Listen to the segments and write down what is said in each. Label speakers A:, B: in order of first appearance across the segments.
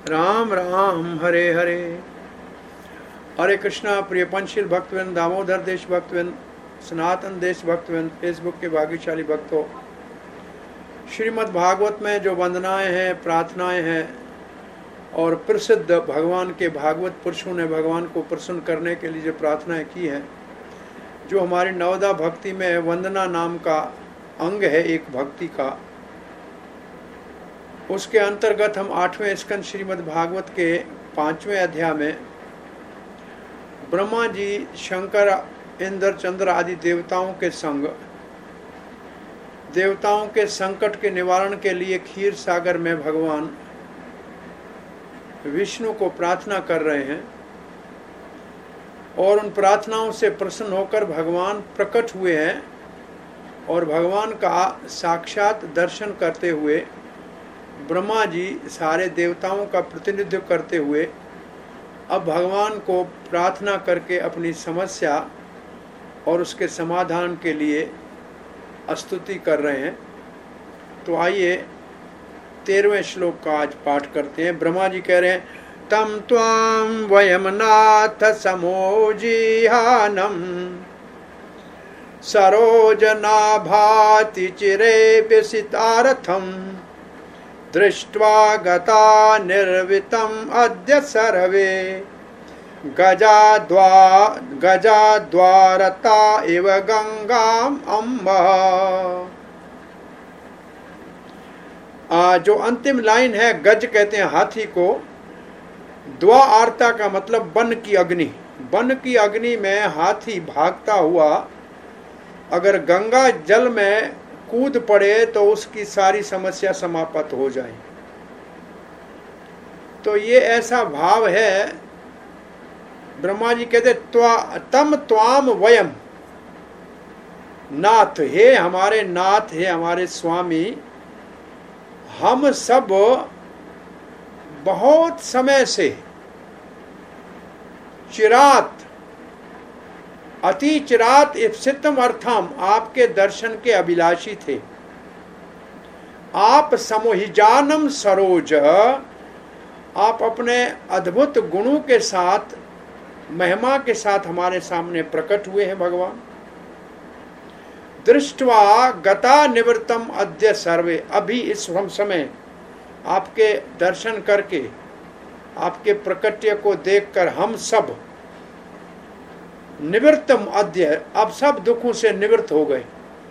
A: राम राम हरे हरे। हरे कृष्णा। प्रिय पंचशील भक्तविंद, दामोदर देश भक्तविंद, सनातन देश भक्तविंद, फेसबुक के भाग्यशाली भक्तों, श्रीमद् भागवत में जो वंदनाएं हैं, प्रार्थनाएं हैं और प्रसिद्ध भगवान के भागवत पुरुषों ने भगवान को प्रसन्न करने के लिए जो प्रार्थनाएं की हैं, जो हमारी नवदा भक्ति में वंदना नाम का अंग है एक भक्ति का, उसके अंतर्गत हम 8वें स्कंद श्रीमद् भागवत के 5वें अध्याय में ब्रह्मा जी, शंकर, इंद्र, चंद्र आदि देवताओं के संग देवताओं के संकट के निवारण के लिए क्षीर सागर में भगवान विष्णु को प्रार्थना कर रहे हैं और उन प्रार्थनाओं से प्रसन्न होकर भगवान प्रकट हुए हैं और भगवान का साक्षात दर्शन करते हुए ब्रह्मा जी सारे देवताओं का प्रतिनिधित्व करते हुए अब भगवान को प्रार्थना करके अपनी समस्या और उसके समाधान के लिए स्तुति कर रहे हैं। तो आइए 13वें श्लोक का आज पाठ करते हैं। ब्रह्मा जी कह रहे हैं, तम त्वाम वयम नाथ समोजिहानम सरोजनाभाति चिरे व्यसितारथम दृष्ट्वा गता निर्वितम अद्य सर्वे गजाद्वारता इव गंगाम अम्बा। जो अंतिम लाइन है, गज कहते हैं हाथी को, द्वा आरता का मतलब वन की अग्नि। वन की अग्नि में हाथी भागता हुआ अगर गंगा जल में कूद पड़े तो उसकी सारी समस्या समाप्त हो जाए। तो ये ऐसा भाव है। ब्रह्मा जी कहते तम त्वाम वयम नाथ, हे हमारे नाथ, हे हमारे स्वामी, हम सब बहुत समय से चिरात अति चिरात इप्सितम अर्थम आपके दर्शन के अभिलाषी थे। आप समोहिजानम सरोज, आप अपने अद्भुत गुणों के साथ, महिमा के साथ हमारे सामने प्रकट हुए हैं भगवान। दृष्ट्वा गता निवृत्तम अद्य सर्वे, अभी इस समय आपके दर्शन करके, आपके प्रकट्य को देखकर हम सब निवृत्तम अद्य, अब सब दुखों से निवृत्त हो गए।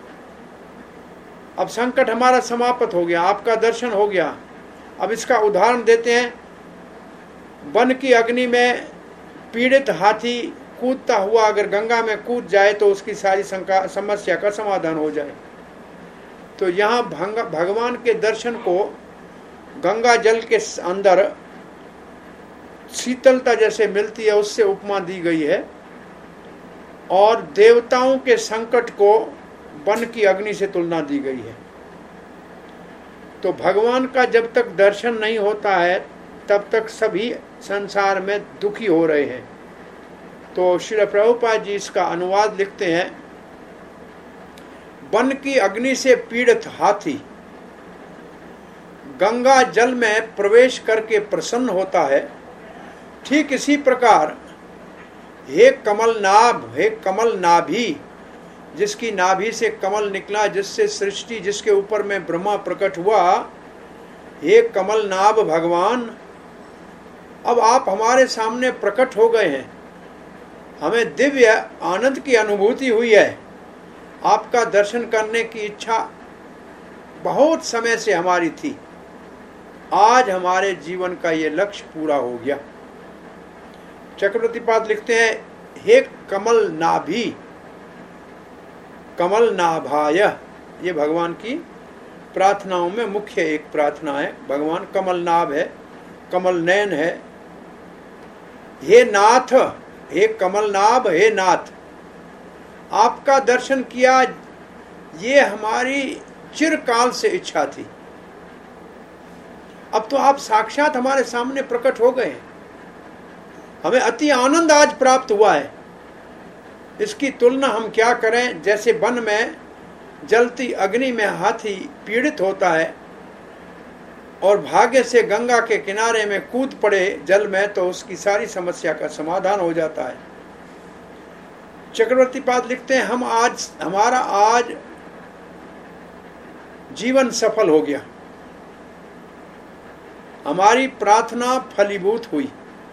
A: अब संकट हमारा समाप्त हो गया, आपका दर्शन हो गया। अब इसका उदाहरण देते हैं। वन की अग्नि में पीड़ित हाथी कूदता हुआ अगर गंगा में कूद जाए तो उसकी सारी समस्या का समाधान हो जाए। तो यहाँ भगवान के दर्शन को गंगा जल के अंदर शीतलता जैसे मिलती है उससे उपमा दी गई है, और देवताओं के संकट को वन की अग्नि से तुलना दी गई है। तो भगवान का जब तक दर्शन नहीं होता है तब तक सभी संसार में दुखी हो रहे हैं। तो श्री प्रभुपाद जी इसका अनुवाद लिखते हैं, वन की अग्नि से पीड़ित हाथी गंगा जल में प्रवेश करके प्रसन्न होता है, ठीक इसी प्रकार हे कमलनाभ, हे कमल नाभि, जिसकी नाभि से कमल निकला, जिससे सृष्टि, जिसके ऊपर में ब्रह्मा प्रकट हुआ, हे कमलनाभ भगवान, अब आप हमारे सामने प्रकट हो गए हैं। हमें दिव्य आनंद की अनुभूति हुई है। आपका दर्शन करने की इच्छा बहुत समय से हमारी थी। आज हमारे जीवन का ये लक्ष्य पूरा हो गया। चक्रवर्तीपाद लिखते हैं, हे कमल नाभि, कमल नाभाय, ये भगवान की प्रार्थनाओं में मुख्य एक प्रार्थना है। भगवान कमल नाभ है, कमल नयन है। हे नाथ, हे कमल नाभ, हे नाथ, आपका दर्शन किया, ये हमारी चिरकाल से इच्छा थी। अब तो आप साक्षात हमारे सामने प्रकट हो गए। हमें अति आनंद आज प्राप्त हुआ है। इसकी तुलना हम क्या करें। जैसे वन में जलती अग्नि में हाथी पीड़ित होता है और भाग्य से गंगा के किनारे में कूद पड़े जल में तो उसकी सारी समस्या का समाधान हो जाता है। चक्रवर्ती पाद लिखते हैं, हमारा आज जीवन सफल हो गया, हमारी प्रार्थना फलीभूत हुई।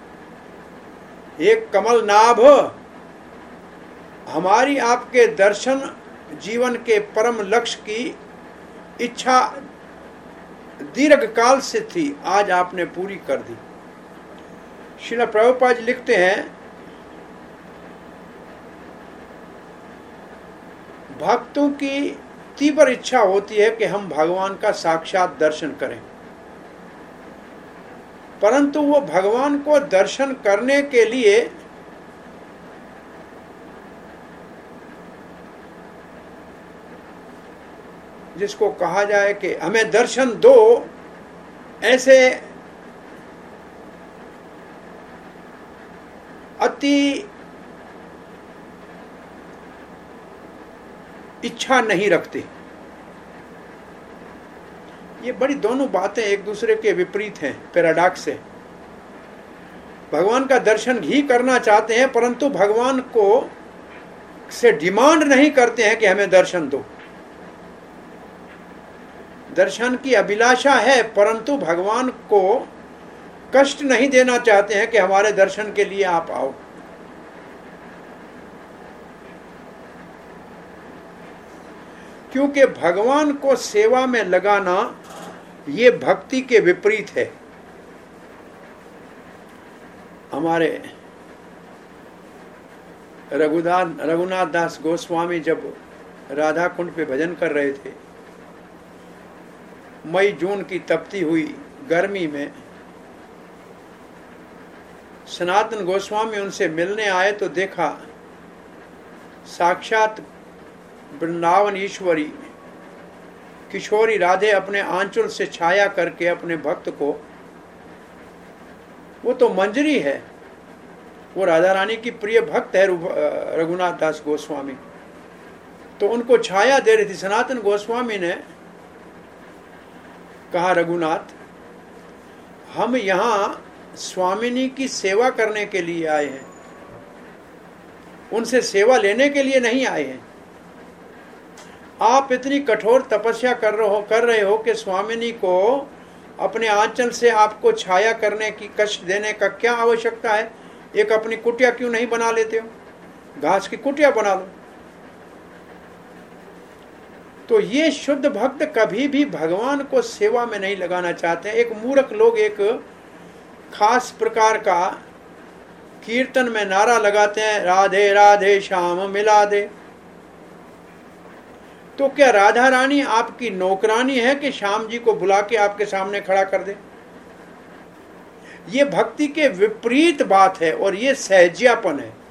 A: एक कमल नाभ, हमारी आपके दर्शन जीवन के परम लक्ष्य की इच्छा दीर्घ काल से थी, आज आपने पूरी कर दी। श्रील प्रभुपाद जी लिखते हैं, भक्तों की तीव्र इच्छा होती है कि हम भगवान का साक्षात दर्शन करें, परंतु वो भगवान को दर्शन करने के लिए जिसको कहा जाए कि हमें दर्शन दो, ऐसे अति इच्छा नहीं रखते। ये बड़ी दोनों बातें एक दूसरे के विपरीत हैं, पैराडॉक्स है। भगवान का दर्शन ही करना चाहते हैं परंतु भगवान को से डिमांड नहीं करते हैं कि हमें दर्शन दो। दर्शन की अभिलाषा है परंतु भगवान को कष्ट नहीं देना चाहते हैं कि हमारे दर्शन के लिए आप आओ। क्योंकि भगवान को सेवा में लगाना ये भक्ति के विपरीत है। हमारे रघुनाथ दास गोस्वामी जब राधा कुंड पे भजन कर रहे थे, मई जून की तपती हुई गर्मी में, सनातन गोस्वामी उनसे मिलने आए तो देखा साक्षात वृंदावन ईश्वरी किशोरी राधे अपने आंचल से छाया करके अपने भक्त को, वो तो मंजरी है, वो राधा रानी की प्रिय भक्त है रघुनाथ दास गोस्वामी, तो उनको छाया दे रही थी। सनातन गोस्वामी ने कहा, रघुनाथ हम यहाँ स्वामिनी की सेवा करने के लिए आए हैं, उनसे सेवा लेने के लिए नहीं आए हैं। आप इतनी कठोर तपस्या कर रहे हो कि स्वामिनी को अपने आंचल से आपको छाया करने की, कष्ट देने का क्या आवश्यकता है? एक अपनी कुटिया क्यों नहीं बना लेते हो? घास की कुटिया बना लो। तो ये शुद्ध भक्त कभी भी भगवान को सेवा में नहीं लगाना चाहते। एक मूर्ख लोग एक खास प्रकार का कीर्तन में नारा लगाते हैं, राधे राधे श्याम मिला दे। तो क्या राधा रानी आपकी नौकरानी है कि श्याम जी को बुला के आपके सामने खड़ा कर दे? ये भक्ति के विपरीत बात है और ये सहज्यापन है।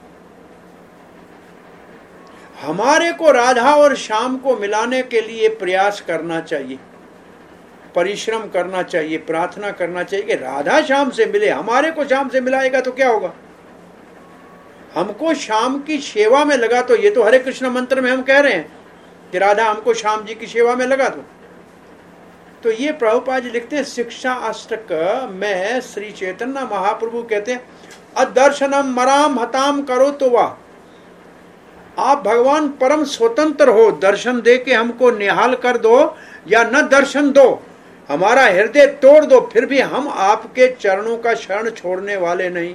A: हमारे को राधा और श्याम को मिलाने के लिए प्रयास करना चाहिए, परिश्रम करना चाहिए, प्रार्थना करना चाहिए कि राधा श्याम से मिले। हमारे को श्याम से मिलाएगा तो क्या होगा? हमको श्याम की सेवा में लगा, तो ये तो हरे कृष्ण मंत्र में हम कह रहे हैं कि राधा हमको श्याम जी की सेवा में लगा दो। तो ये प्रभुपाद जी लिखते हैं, शिक्षा अष्टक में श्री चैतन्य महाप्रभु कहते हैं, अदर्शनम मराम हताम करो तो वाह। आप भगवान परम स्वतंत्र हो, दर्शन दे के हमको निहाल कर दो या न दर्शन दो, हमारा हृदय तोड़ दो, फिर भी हम आपके चरणों का शरण छोड़ने वाले नहीं।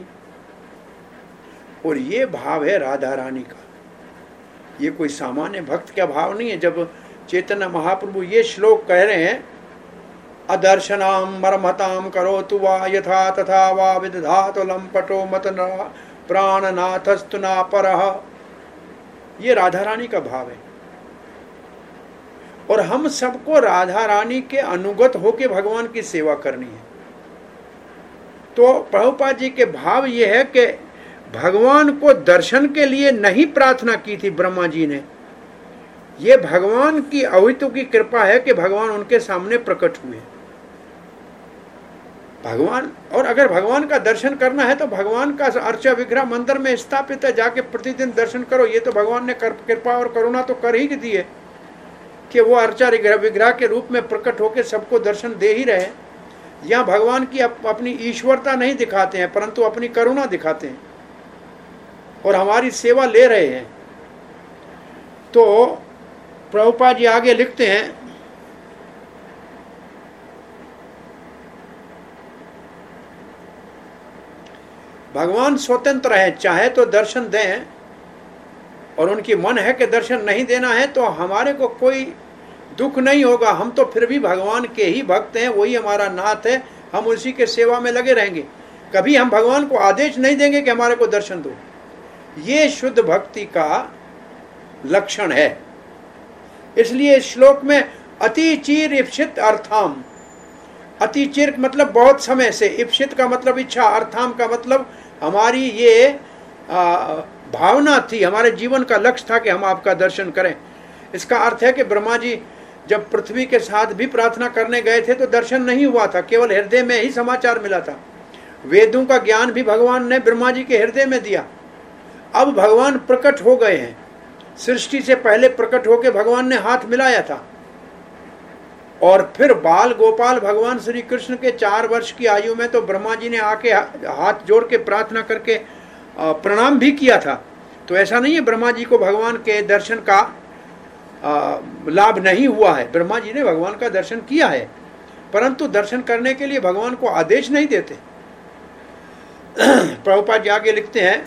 A: और ये भाव है राधा रानी का, ये कोई सामान्य भक्त का भाव नहीं है। जब चैतन्य महाप्रभु ये श्लोक कह रहे हैं, अदर्शनाम मरमताम करो तु वा यथा तथा वा विदधातु लंपटो मत प्राणनाथस्तु ना परः, ये राधा रानी का भाव है। और हम सबको राधा रानी के अनुगत होके भगवान की सेवा करनी है। तो प्रभुपाद जी के भाव ये है कि भगवान को दर्शन के लिए नहीं प्रार्थना की थी ब्रह्मा जी ने, ये भगवान की अवितु की कृपा है कि भगवान उनके सामने प्रकट हुए। भगवान, और अगर भगवान का दर्शन करना है तो भगवान का अर्चा विग्रह मंदिर में स्थापित है, जाके प्रतिदिन दर्शन करो। ये तो भगवान ने कृपा और करुणा तो कर ही दी है कि वो अर्चा विग्रह के रूप में प्रकट होकर सबको दर्शन दे ही रहे। यहाँ भगवान की अपनी ईश्वरता नहीं दिखाते हैं, परंतु अपनी करुणा दिखाते हैं और हमारी सेवा ले रहे हैं। तो प्रभुपाद जी आगे लिखते हैं, भगवान स्वतंत्र है, चाहे तो दर्शन दें और उनकी मन है कि दर्शन नहीं देना है तो हमारे को कोई दुख नहीं होगा। हम तो फिर भी भगवान के ही भक्त हैं, वही हमारा नाथ है, हम उसी के सेवा में लगे रहेंगे। कभी हम भगवान को आदेश नहीं देंगे कि हमारे को दर्शन दो। ये शुद्ध भक्ति का लक्षण है। इसलिए इस श्लोक में अति चिर इप्सित अर्थाम, अति चिर मतलब बहुत समय से, इप्सित का मतलब इच्छा, अर्थाम का मतलब हमारी ये भावना थी, हमारे जीवन का लक्ष्य था कि हम आपका दर्शन करें। इसका अर्थ है कि ब्रह्मा जी जब पृथ्वी के साथ भी प्रार्थना करने गए थे तो दर्शन नहीं हुआ था, केवल हृदय में ही समाचार मिला था। वेदों का ज्ञान भी भगवान ने ब्रह्मा जी के हृदय में दिया। अब भगवान प्रकट हो गए हैं, सृष्टि से पहले प्रकट होकर भगवान ने हाथ मिलाया था और फिर बाल गोपाल भगवान श्री कृष्ण के 4 वर्ष की आयु में तो ब्रह्मा जी ने आके हाथ जोड़ के प्रार्थना करके प्रणाम भी किया था। तो ऐसा नहीं है ब्रह्मा जी को भगवान के दर्शन का लाभ नहीं हुआ है, ब्रह्मा जी ने भगवान का दर्शन किया है, परंतु दर्शन करने के लिए भगवान को आदेश नहीं देते। प्रभुपाद जी आगे लिखते हैं,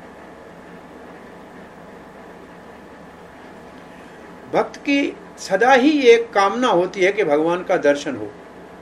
A: भक्त की सदा ही एक कामना होती है कि भगवान का दर्शन हो।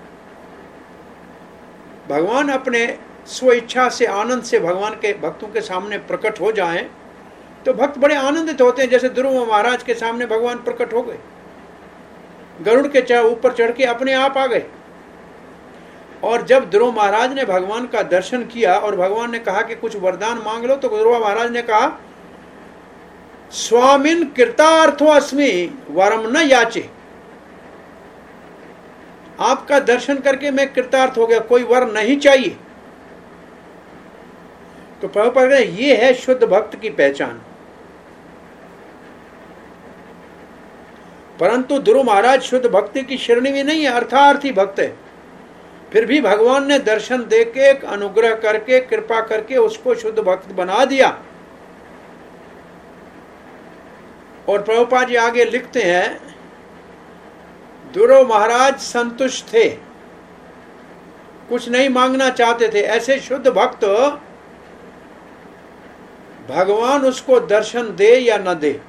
A: भगवान अपने स्व इच्छा से, आनंद से भगवान के भक्तों के सामने प्रकट हो जाएं तो भक्त बड़े आनंदित होते हैं। जैसे ध्रुव महाराज के सामने भगवान प्रकट हो गए, गरुड़ के ऊपर चढ़ के अपने आप आ गए। और जब ध्रुव महाराज ने भगवान का दर्शन किया और भगवान ने कहा कि कुछ वरदान मांग लो, तो ध्रुव महाराज ने कहा, स्वामिन कृतार्थो अस्मि वरम न याचे, आपका दर्शन करके मैं कृतार्थ हो गया, कोई वर नहीं चाहिए। तो प्रभुपाद ये है शुद्ध भक्त की पहचान। परंतु ध्रुव महाराज शुद्ध भक्ति की श्रेणी में नहीं है, अर्थार्थी भक्त है। फिर भी भगवान ने दर्शन देके, अनुग्रह करके, कृपा करके उसको शुद्ध भक्त बना दिया। और प्रभुपाद जी आगे लिखते हैं, ध्रुव महाराज संतुष्ट थे, कुछ नहीं मांगना चाहते थे। ऐसे शुद्ध भक्त भगवान उसको दर्शन दे या न दे,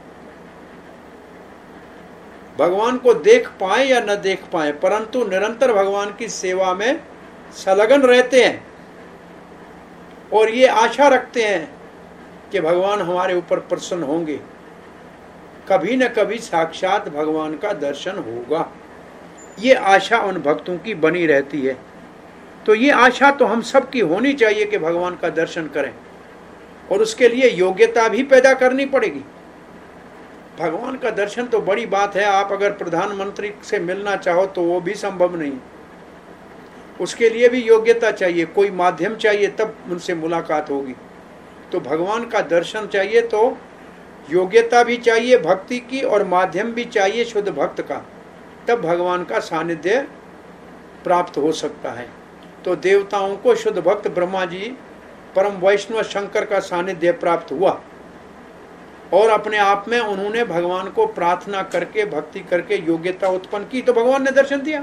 A: भगवान को देख पाए या न देख पाए, परंतु निरंतर भगवान की सेवा में संलग्न रहते हैं और ये आशा रखते हैं कि भगवान हमारे ऊपर प्रसन्न होंगे, कभी न कभी साक्षात भगवान का दर्शन होगा। ये आशा उन भक्तों की बनी रहती है। तो ये आशा तो हम सब की होनी चाहिए कि भगवान का दर्शन करें, और उसके लिए योग्यता भी पैदा करनी पड़ेगी। भगवान का दर्शन तो बड़ी बात है, आप अगर प्रधानमंत्री से मिलना चाहो तो वो भी संभव नहीं, उसके लिए भी योग्यता चाहिए, कोई माध्यम चाहिए, तब उनसे मुलाकात होगी। तो भगवान का दर्शन चाहिए तो योग्यता भी चाहिए भक्ति की, और माध्यम भी चाहिए शुद्ध भक्त का, तब भगवान का सानिध्य प्राप्त हो सकता है। तो देवताओं को शुद्ध भक्त ब्रह्मा जी, परम वैष्णव शंकर का सानिध्य प्राप्त हुआ और अपने आप में उन्होंने भगवान को प्रार्थना करके, भक्ति करके योग्यता उत्पन्न की, तो भगवान ने दर्शन दिया।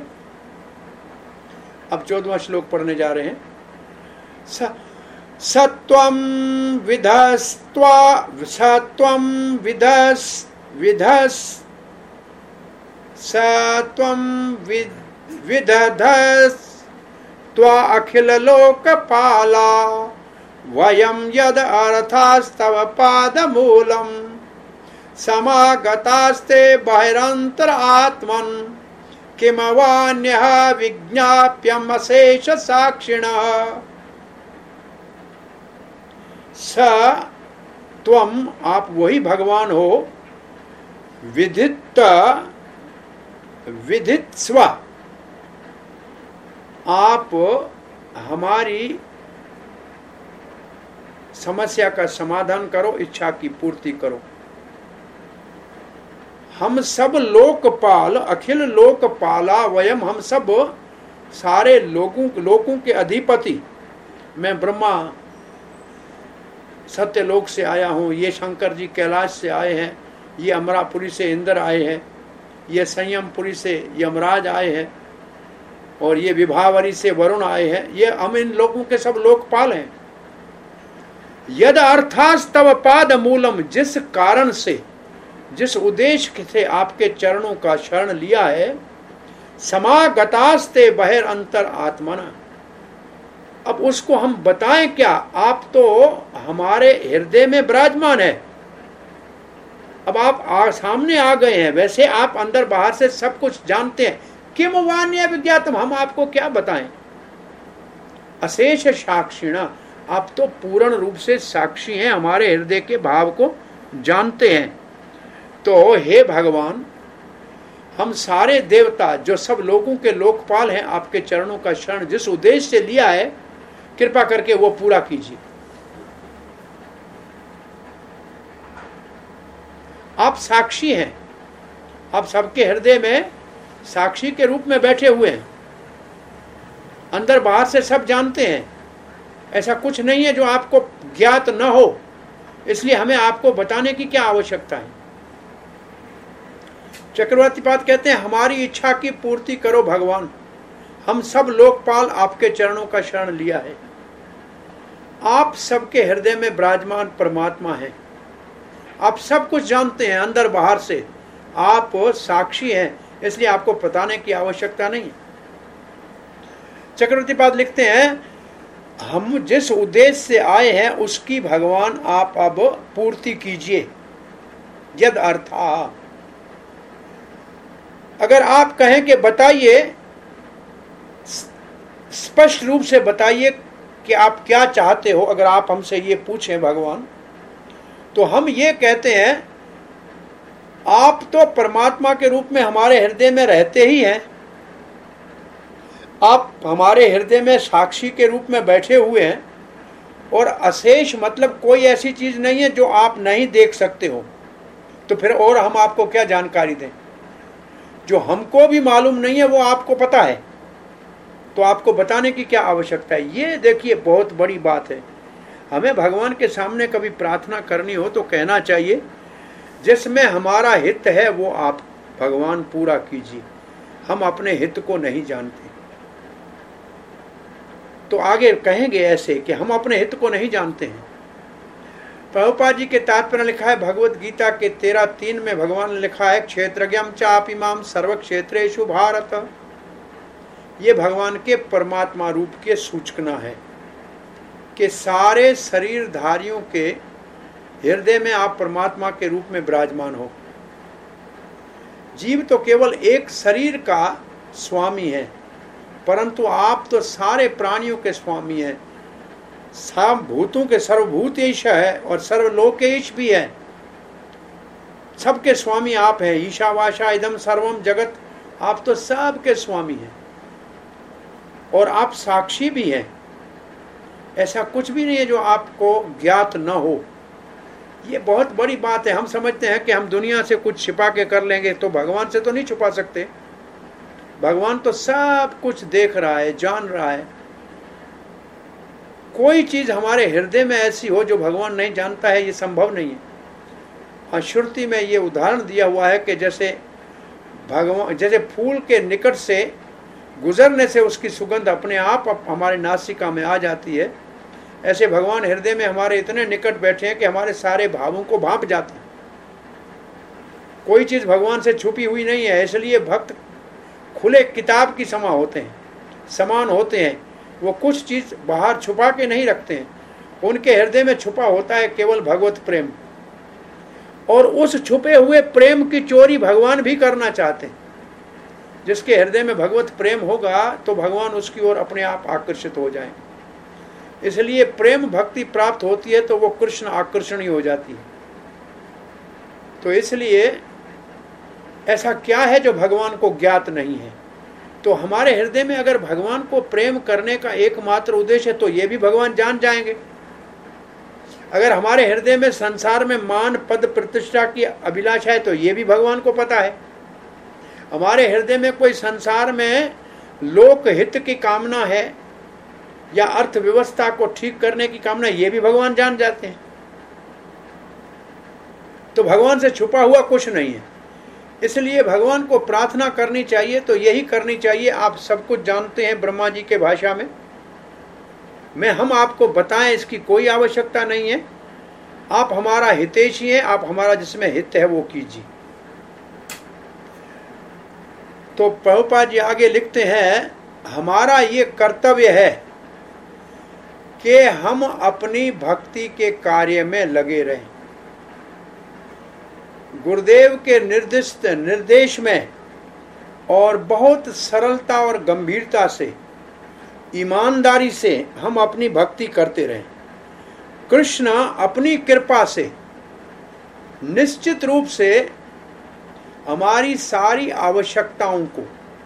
A: अब 14वां श्लोक पढ़ने जा रहे हैं। सत्वं विधस्त्वा सत्वं विधस् सत्वं विदधस् त्वा अखिल लोकपाला वयं यद अर्थास्तव पादमूलम् समागतास्ते बहिरंतर आत्मन् किमवान्यः विज्ञाप्यम् अशेष साक्षिणः। स त्वम, आप वही भगवान हो, विदित्स्व, आप हमारी समस्या का समाधान करो, इच्छा की पूर्ति करो। हम सब लोकपाल, अखिल लोकपाला वयम, हम सब सारे लोकों के अधिपति, मैं ब्रह्मा सत्यलोक से आया हूँ, ये शंकर जी कैलाश से आए हैं, ये अमरापुरी से इंद्र आए हैं, ये संयमपुरी से यमराज आए हैं, और ये विभावरी से वरुण आए हैं, ये हम इन लोगों के सब लोकपाल हैं। यद अर्थास्तव पाद मूलम, जिस कारण से, जिस उद्देश्य से आपके चरणों का शरण लिया है, समागतास्ते बहिर अंतर आत्मना, अब उसको हम बताएं क्या? आप तो हमारे हृदय में विराजमान है, अब आप सामने आ गए हैं, वैसे आप अंदर बाहर से सब कुछ जानते हैं। किम वान्य विज्ञातम, हम आपको क्या बताएं? अशेष साक्षिणा, आप तो पूर्ण रूप से साक्षी हैं, हमारे हृदय के भाव को जानते हैं। तो हे भगवान, हम सारे देवता जो सब लोगों के लोकपाल हैं, आपके चरणों का शरण जिस उद्देश्य से लिया है, कृपा करके वो पूरा कीजिए। आप साक्षी हैं, आप सबके हृदय में साक्षी के रूप में बैठे हुए हैं, अंदर बाहर से सब जानते हैं। ऐसा कुछ नहीं है जो आपको ज्ञात न हो, इसलिए हमें आपको बताने की क्या आवश्यकता है। चक्रवर्ती पाद कहते हैं, हमारी इच्छा की पूर्ति करो भगवान, हम सब लोकपाल आपके चरणों का शरण लिया है। आप सबके हृदय में विराजमान परमात्मा हैं, आप सब कुछ जानते हैं अंदर बाहर से, आप साक्षी हैं, इसलिए आपको बताने की आवश्यकता नहीं है। चक्रवर्ती पाद लिखते हैं, हम जिस उद्देश्य से आए हैं उसकी भगवान आप अब पूर्ति कीजिए। यद अर्था, अगर आप कहें कि बताइए, स्पष्ट रूप से बताइए कि आप क्या चाहते हो, अगर आप हमसे ये पूछें भगवान, तो हम ये कहते हैं, आप तो परमात्मा के रूप में हमारे हृदय में रहते ही हैं, आप हमारे हृदय में साक्षी के रूप में बैठे हुए हैं, और अशेष मतलब कोई ऐसी चीज नहीं है जो आप नहीं देख सकते हो, तो फिर और हम आपको क्या जानकारी दें? जो हमको भी मालूम नहीं है वो आपको पता है, तो आपको बताने की क्या आवश्यकता है? ये देखिए बहुत बड़ी बात है। हमें भगवान के सामने कभी प्रार्थना करनी हो तो कहना चाहिए, जिसमें हमारा हित है वो आप भगवान पूरा कीजिए, हम अपने हित को नहीं जानते। तो आगे कहेंगे ऐसे कि हम अपने हित को नहीं जानते हैं। प्रभुपाद जी के तात्पर्य लिखा है भगवत गीता के 13:3 में भगवान ने लिखा है, क्षेत्रज्ञम चापिमाम सर्व क्षेत्रेषु भारत। ये भगवान के परमात्मा रूप के सूचना है कि सारे शरीरधारियों के हृदय में आप परमात्मा के रूप में विराजमान हो। जीव तो केवल एक शरीर का स्वामी है, परंतु आप तो सारे प्राणियों के स्वामी हैं, सब भूतों के सर्वभूतेश है और सर्वलोकेश भी है, सबके स्वामी आप हैं। ईशावाशा इदम सर्वम जगत, आप तो सबके स्वामी हैं और आप साक्षी भी हैं। ऐसा कुछ भी नहीं है जो आपको ज्ञात न हो। ये बहुत बड़ी बात है। हम समझते हैं कि हम दुनिया से कुछ छिपा के कर लेंगे, तो भगवान से तो नहीं छुपा सकते। भगवान तो सब कुछ देख रहा है, जान रहा है। कोई चीज हमारे हृदय में ऐसी हो जो भगवान नहीं जानता है, ये संभव नहीं है। हाँ, श्रुति में ये उदाहरण दिया हुआ है कि जैसे फूल के निकट से गुजरने से उसकी सुगंध अपने आप हमारे नासिका में आ जाती है, ऐसे भगवान हृदय में हमारे इतने निकट बैठे हैं कि हमारे सारे भावों को भांप जाते हैं। कोई चीज भगवान से छुपी हुई नहीं है, इसलिए भक्त खुले किताब की समान होते हैं। वो कुछ चीज बाहर छुपा के नहीं रखते हैं, उनके हृदय में छुपा होता है केवल भगवत प्रेम, और उस छुपे हुए प्रेम की चोरी भगवान भी करना चाहते हैं। जिसके हृदय में भगवत प्रेम होगा तो भगवान उसकी ओर अपने आप आकर्षित हो जाएं। इसलिए प्रेम भक्ति प्राप्त होती है तो वो कृष्ण आकर्षणी हो जाती है। तो इसलिए ऐसा क्या है जो भगवान को ज्ञात नहीं है? तो हमारे हृदय में अगर भगवान को प्रेम करने का एकमात्र उद्देश्य है तो ये भी भगवान जान जाएंगे। अगर हमारे हृदय में संसार में मान पद प्रतिष्ठा की अभिलाषा है तो ये भी भगवान को पता है। हमारे हृदय में कोई संसार में लोकहित की कामना है या अर्थव्यवस्था को ठीक करने की कामना, ये भी भगवान जान जाते हैं। तो भगवान से छुपा हुआ कुछ नहीं है। इसलिए भगवान को प्रार्थना करनी चाहिए तो यही करनी चाहिए। आप सब कुछ जानते हैं ब्रह्मा जी के भाषा में, हम आपको बताएं इसकी कोई आवश्यकता नहीं है। आप हमारा हितैषी हैं, आप हमारा जिसमें हित है वो कीजिए। तो प्रभुपाद जी आगे लिखते हैं, हमारा ये कर्तव्य है कि हम अपनी भक्ति के कार्य में लगे रहें। गुरुदेव के निर्देश में और बहुत सरलता और गंभीरता से, ईमानदारी से हम अपनी भक्ति करते रहें। कृष्ण अपनी कृपा से निश्चित रूप से हमारी सारी आवश्यकताओं को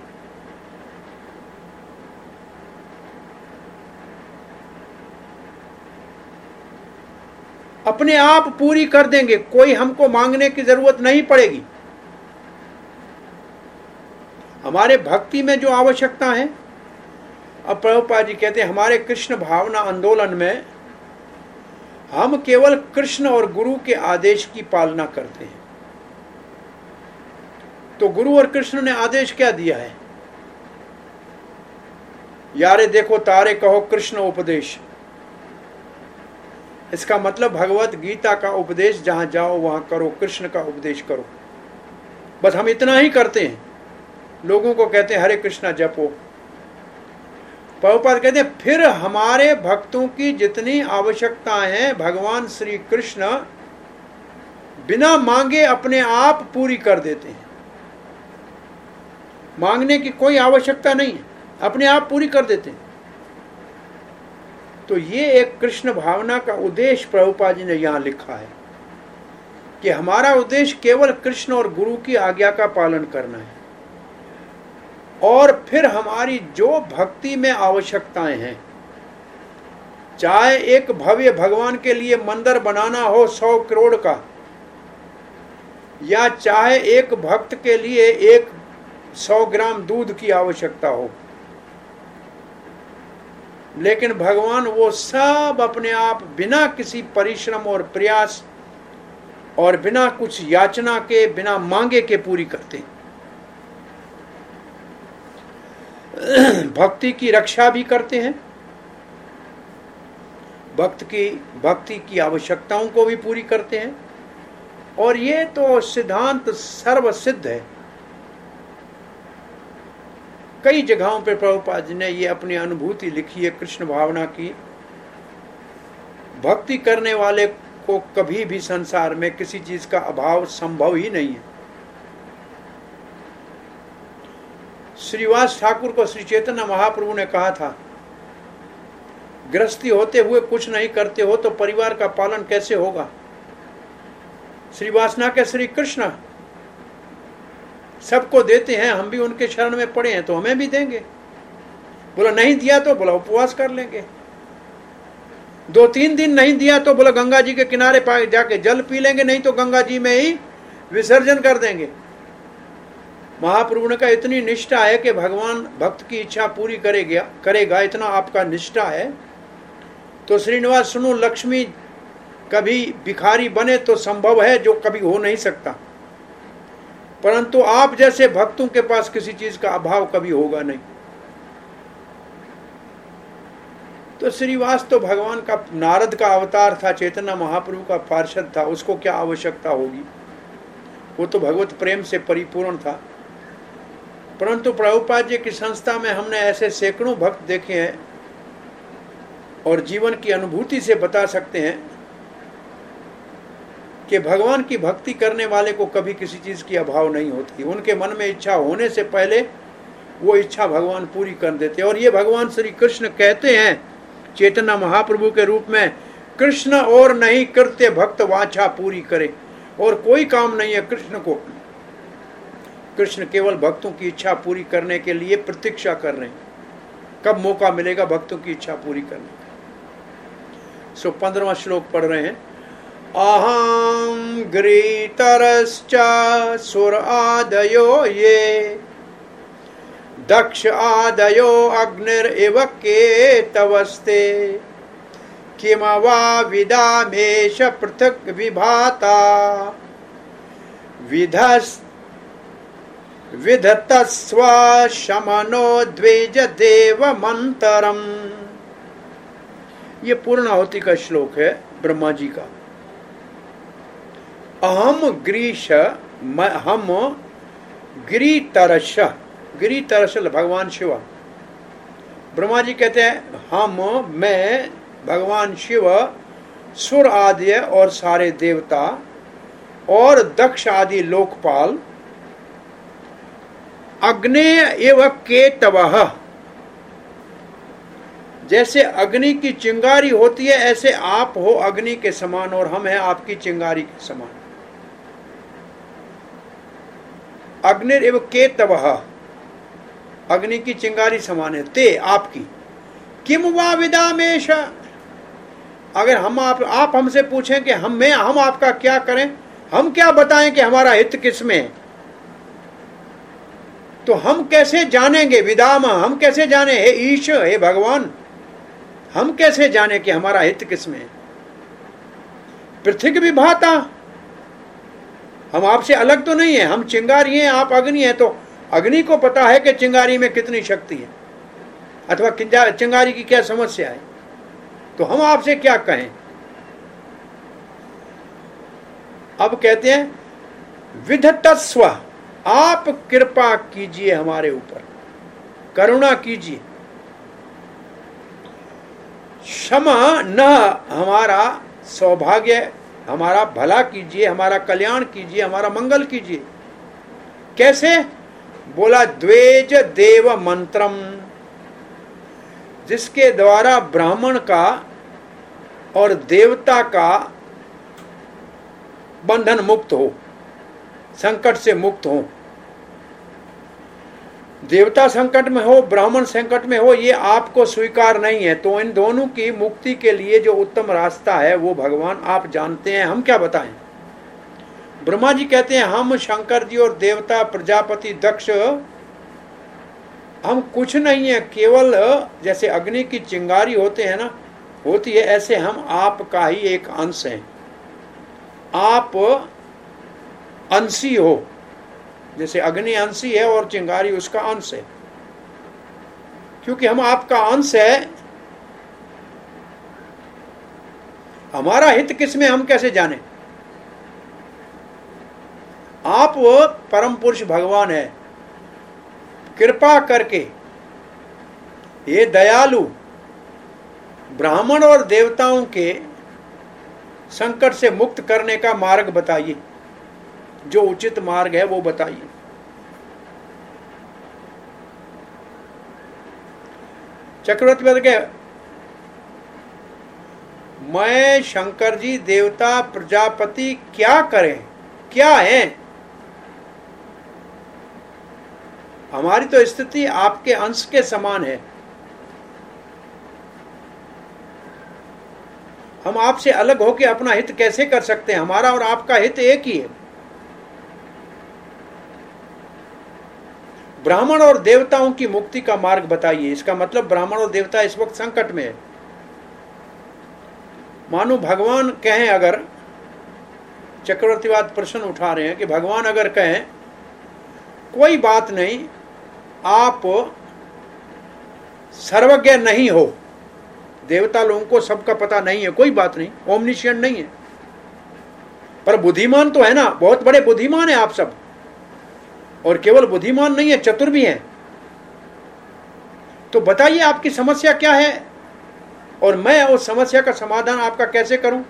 A: अपने आप पूरी कर देंगे। कोई हमको मांगने की जरूरत नहीं पड़ेगी। हमारे भक्ति में जो आवश्यकता है, अब प्रभुपाद जी कहते हैं हमारे कृष्ण भावना आंदोलन में हम केवल कृष्ण और गुरु के आदेश की पालना करते हैं। तो गुरु और कृष्ण ने आदेश क्या दिया है? यारे देखो तारे कहो कृष्ण उपदेश। इसका मतलब भगवत गीता का उपदेश जहां जाओ वहां करो, कृष्ण का उपदेश करो। बस हम इतना ही करते हैं। लोगों को कहते हैं हरे कृष्णा जपो। प्रभुपाद कहते हैं फिर हमारे भक्तों की जितनी आवश्यकताएं हैं भगवान श्री कृष्ण बिना मांगे अपने आप पूरी कर देते हैं। मांगने की कोई आवश्यकता नहीं है, अपने आप पूरी कर देते हैं। तो ये एक कृष्ण भावना का उद्देश्य प्रभुपाद जी ने यहां लिखा है कि हमारा उद्देश्य केवल कृष्ण और गुरु की आज्ञा का पालन करना है। और फिर हमारी जो भक्ति में आवश्यकताएं हैं, चाहे एक भव्य भगवान के लिए मंदिर बनाना हो 100 करोड़ का, या चाहे एक भक्त के लिए 100 ग्राम दूध की आवश्यकता हो, लेकिन भगवान वो सब अपने आप बिना किसी परिश्रम और प्रयास और बिना कुछ याचना के, बिना मांगे के पूरी करते हैं। भक्ति की रक्षा भी करते हैं, भक्ति की आवश्यकताओं को भी पूरी करते हैं। और ये तो सिद्धांत सर्वसिद्ध है। कई जगहों पे प्रभुपाद जी ने ये अपनी अनुभूति लिखी है कृष्ण भावना की। भक्ति करने वाले को कभी भी संसार में किसी चीज का अभाव संभव ही नहीं है। श्रीवास ठाकुर को श्री चैतन्य महाप्रभु ने कहा था, गृहस्थी होते हुए कुछ नहीं करते हो तो परिवार का पालन कैसे होगा? श्रीवासना के श्री कृष्ण सबको देते हैं, हम भी उनके शरण में पड़े हैं तो हमें भी देंगे। बोला नहीं दिया तो बोला उपवास कर लेंगे। 2-3 दिन नहीं दिया तो बोला गंगा जी के किनारे जाके जल पी लेंगे, नहीं तो गंगा जी में ही विसर्जन कर देंगे। महाप्रभु ने कहा इतनी निष्ठा है कि भगवान भक्त की इच्छा पूरी करेगा, इतना आपका निष्ठा है तो श्रीनिवास सुनो, लक्ष्मी कभी भिखारी बने तो संभव है, जो कभी हो नहीं सकता, परंतु आप जैसे भक्तों के पास किसी चीज का अभाव कभी होगा नहीं। तो श्रीवास तो भगवान का, नारद का अवतार था, चैतन्य महाप्रभु का पार्षद था, उसको क्या आवश्यकता होगी? वो तो भगवत प्रेम से परिपूर्ण था। परंतु प्रभुपाद जी की संस्था में हमने ऐसे सैकड़ों भक्त देखे हैं और जीवन की अनुभूति से बता सकते हैं कि भगवान की भक्ति करने वाले को कभी किसी चीज की अभाव नहीं होती। उनके मन में इच्छा होने से पहले वो इच्छा भगवान पूरी कर देते। और ये भगवान श्री कृष्ण कहते हैं चैतन्य महाप्रभु के रूप में, कृष्ण और नहीं करते भक्त वांछा पूरी करे। और कोई काम नहीं है कृष्ण को, कृष्ण केवल भक्तों की इच्छा पूरी करने के लिए प्रतीक्षा कर रहे हैं, कब मौका मिलेगा भक्तों की इच्छा पूरी करने का। 15वां श्लोक पढ़ रहे हैं। अहं गिरितरश्च सुर आदयो ये दक्ष आदयो अग्निरिव केतवस्ते किम वा विदामेश पृथक् विभाता विधतस्व शमनो द्विज देव मंतरम। ये पूर्णाहुति का श्लोक है ब्रह्मा जी का। अहम ग्रीश हम गिरितरश, गिरितरश भगवान शिव। ब्रह्मा जी कहते हैं मैं भगवान शिव, सुर आदि और सारे देवता और दक्ष आदि लोकपाल, अग्नेय एव केतवः, जैसे अग्नि की चिंगारी होती है ऐसे आप हो अग्नि के समान और हम हैं आपकी चिंगारी के समान। अग्निरिव केतवः, अग्नि की चिंगारी समान है, ते आपकी। किम वा विदामेश, अगर आप हमसे पूछें कि हम आपका क्या करें, हम क्या बताएं कि हमारा हित किसमें है, तो हम कैसे जानेंगे? विदाम, हम कैसे जाने? हे ईश, हे भगवान, हम कैसे जाने कि हमारा हित किसमें है? पृथ्वी विभाता, हम आपसे अलग तो नहीं है, हम चिंगारी हैं, आप अग्नि हैं, तो अग्नि को पता है कि चिंगारी में कितनी शक्ति है अथवा चिंगारी की क्या समस्या है, तो हम आपसे क्या कहें? अब कहते हैं विधतस्व, आप कृपा कीजिए हमारे ऊपर, करुणा कीजिए। क्षमा न, हमारा सौभाग्य, हमारा भला कीजिए, हमारा कल्याण कीजिए, हमारा मंगल कीजिए। कैसे? बोला द्वेज देव मंत्रम, जिसके द्वारा ब्राह्मण का और देवता का बंधन मुक्त हो, संकट से मुक्त हो। देवता संकट में हो, ब्राह्मण संकट में हो, ये आपको स्वीकार नहीं है, तो इन दोनों की मुक्ति के लिए जो उत्तम रास्ता है वो भगवान आप जानते हैं, हम क्या बताएं? ब्रह्मा जी कहते हैं हम शंकर जी और देवता प्रजापति दक्ष हम कुछ नहीं है, केवल जैसे अग्नि की चिंगारी होते हैं ना, होती है, ऐसे हम आपका ही एक अंश हैं। आप अंशी हो, जैसे अग्नि अंशी है और चिंगारी उसका अंश है। क्योंकि हम आपका अंश है, हमारा हित किसमें हम कैसे जाने? आप वो परम पुरुष भगवान है, कृपा करके ये दयालु ब्राह्मण और देवताओं के संकट से मुक्त करने का मार्ग बताइए, जो उचित मार्ग है वो बताइए। चक्रवर्ती बद के मैं शंकर जी देवता प्रजापति क्या करें, क्या है? हमारी तो स्थिति आपके अंश के समान है, हम आपसे अलग होकर अपना हित कैसे कर सकते हैं? हमारा और आपका हित एक ही है। ब्राह्मण और देवताओं की मुक्ति का मार्ग बताइए। इसका मतलब ब्राह्मण और देवता इस वक्त संकट में है। मानो भगवान कहें, अगर चक्रवर्तीवाद प्रश्न उठा रहे हैं कि भगवान अगर कहें कोई बात नहीं, आप सर्वज्ञ नहीं हो, देवता लोगों को सबका पता नहीं है, कोई बात नहीं, ओमनिशिएंट नहीं है, पर बुद्धिमान तो है ना, बहुत बड़े बुद्धिमान है आप सब, और केवल बुद्धिमान नहीं है, चतुर भी हैं। तो बताइए आपकी समस्या क्या है और मैं उस समस्या का समाधान आपका कैसे करूं?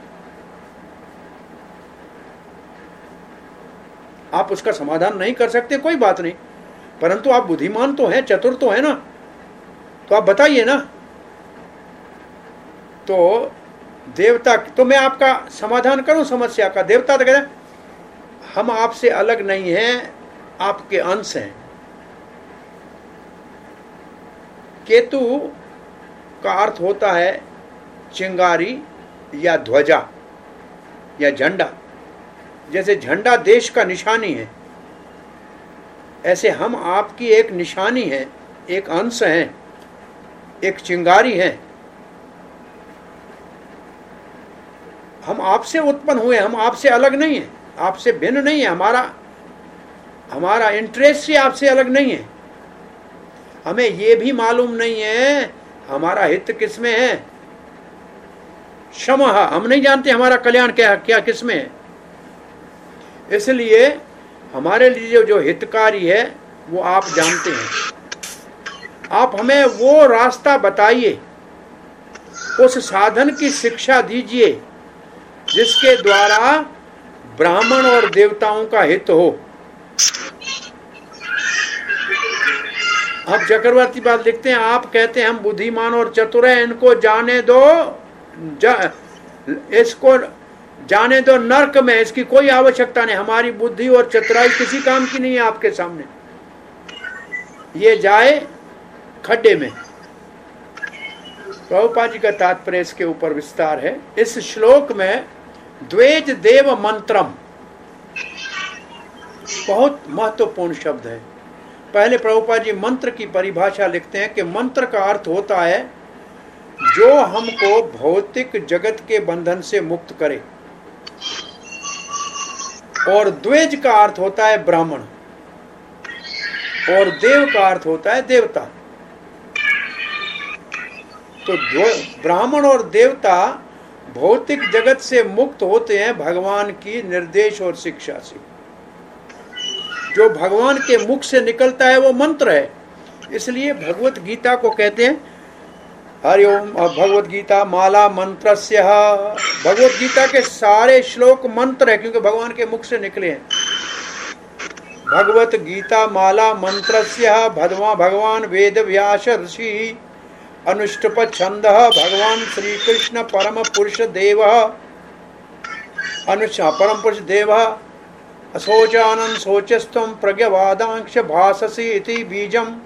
A: आप उसका समाधान नहीं कर सकते, कोई बात नहीं, परंतु आप बुद्धिमान तो हैं, चतुर तो है ना, तो आप बताइए ना। तो देवता, तो मैं आपका समाधान करूं समस्या का? देवता तो कहते हम आपसे अलग नहीं हैं, आपके अंश हैं। केतु का अर्थ होता है चिंगारी या ध्वजा या झंडा। जैसे झंडा देश का निशानी है, ऐसे हम आपकी एक निशानी है, एक अंश है, एक चिंगारी है। हम आपसे उत्पन्न हुए, हम आपसे अलग नहीं है, आपसे भिन्न नहीं है। हमारा इंटरेस्ट से आपसे अलग नहीं है। हमें ये भी मालूम नहीं है हमारा हित किसमें है। क्षमा, हम नहीं जानते हमारा कल्याण क्या किसमें है। इसलिए हमारे लिए जो हितकारी है वो आप जानते हैं। आप हमें वो रास्ता बताइए, उस साधन की शिक्षा दीजिए जिसके द्वारा ब्राह्मण और देवताओं का हित हो। अब चक्रवर्ती बात लिखते हैं, आप कहते हैं हम बुद्धिमान और चतुर हैं, इनको जाने दो, इसको जाने दो नर्क में, इसकी कोई आवश्यकता नहीं। हमारी बुद्धि और चतुराई किसी काम की नहीं है आपके सामने, ये जाए खड्डे में। प्रभुपाद जी का तात्पर्य इसके ऊपर विस्तार है। इस श्लोक में द्वेज देव मंत्रम बहुत महत्वपूर्ण शब्द है। पहले प्रभुपाद जी मंत्र की परिभाषा लिखते हैं कि मंत्र का अर्थ होता है जो हमको भौतिक जगत के बंधन से मुक्त करे, और द्वेज का अर्थ होता है ब्राह्मण, और देव का अर्थ होता है देवता। तो ब्राह्मण और देवता भौतिक जगत से मुक्त होते हैं भगवान की निर्देश और शिक्षा से। जो भगवान के मुख से निकलता है वो मंत्र है। इसलिए भगवत गीता को कहते हैं हरिओम भगवत गीता माला मंत्रस्य। भगवत गीता के सारे श्लोक मंत्र है क्योंकि भगवान के मुख से निकले हैं। भगवत गीता माला मंत्रस्य भगवान वेद व्यास ऋषि अनुष्टुप छंद भगवान श्री कृष्ण परम पुरुष देव परम पुरुष देव अशोचानंद शोचस्तम प्रज्ञवादांश भाससी इति बीजम।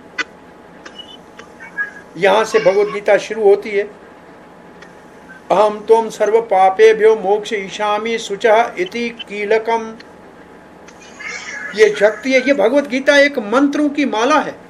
A: यहां से भगवत गीता शुरू होती है। अहम त्वं सर्व पापेभ्यो मोक्ष ईशामी शुचः इति कीलकम। ये शक्ति है। ये भगवत गीता एक मंत्रों की माला है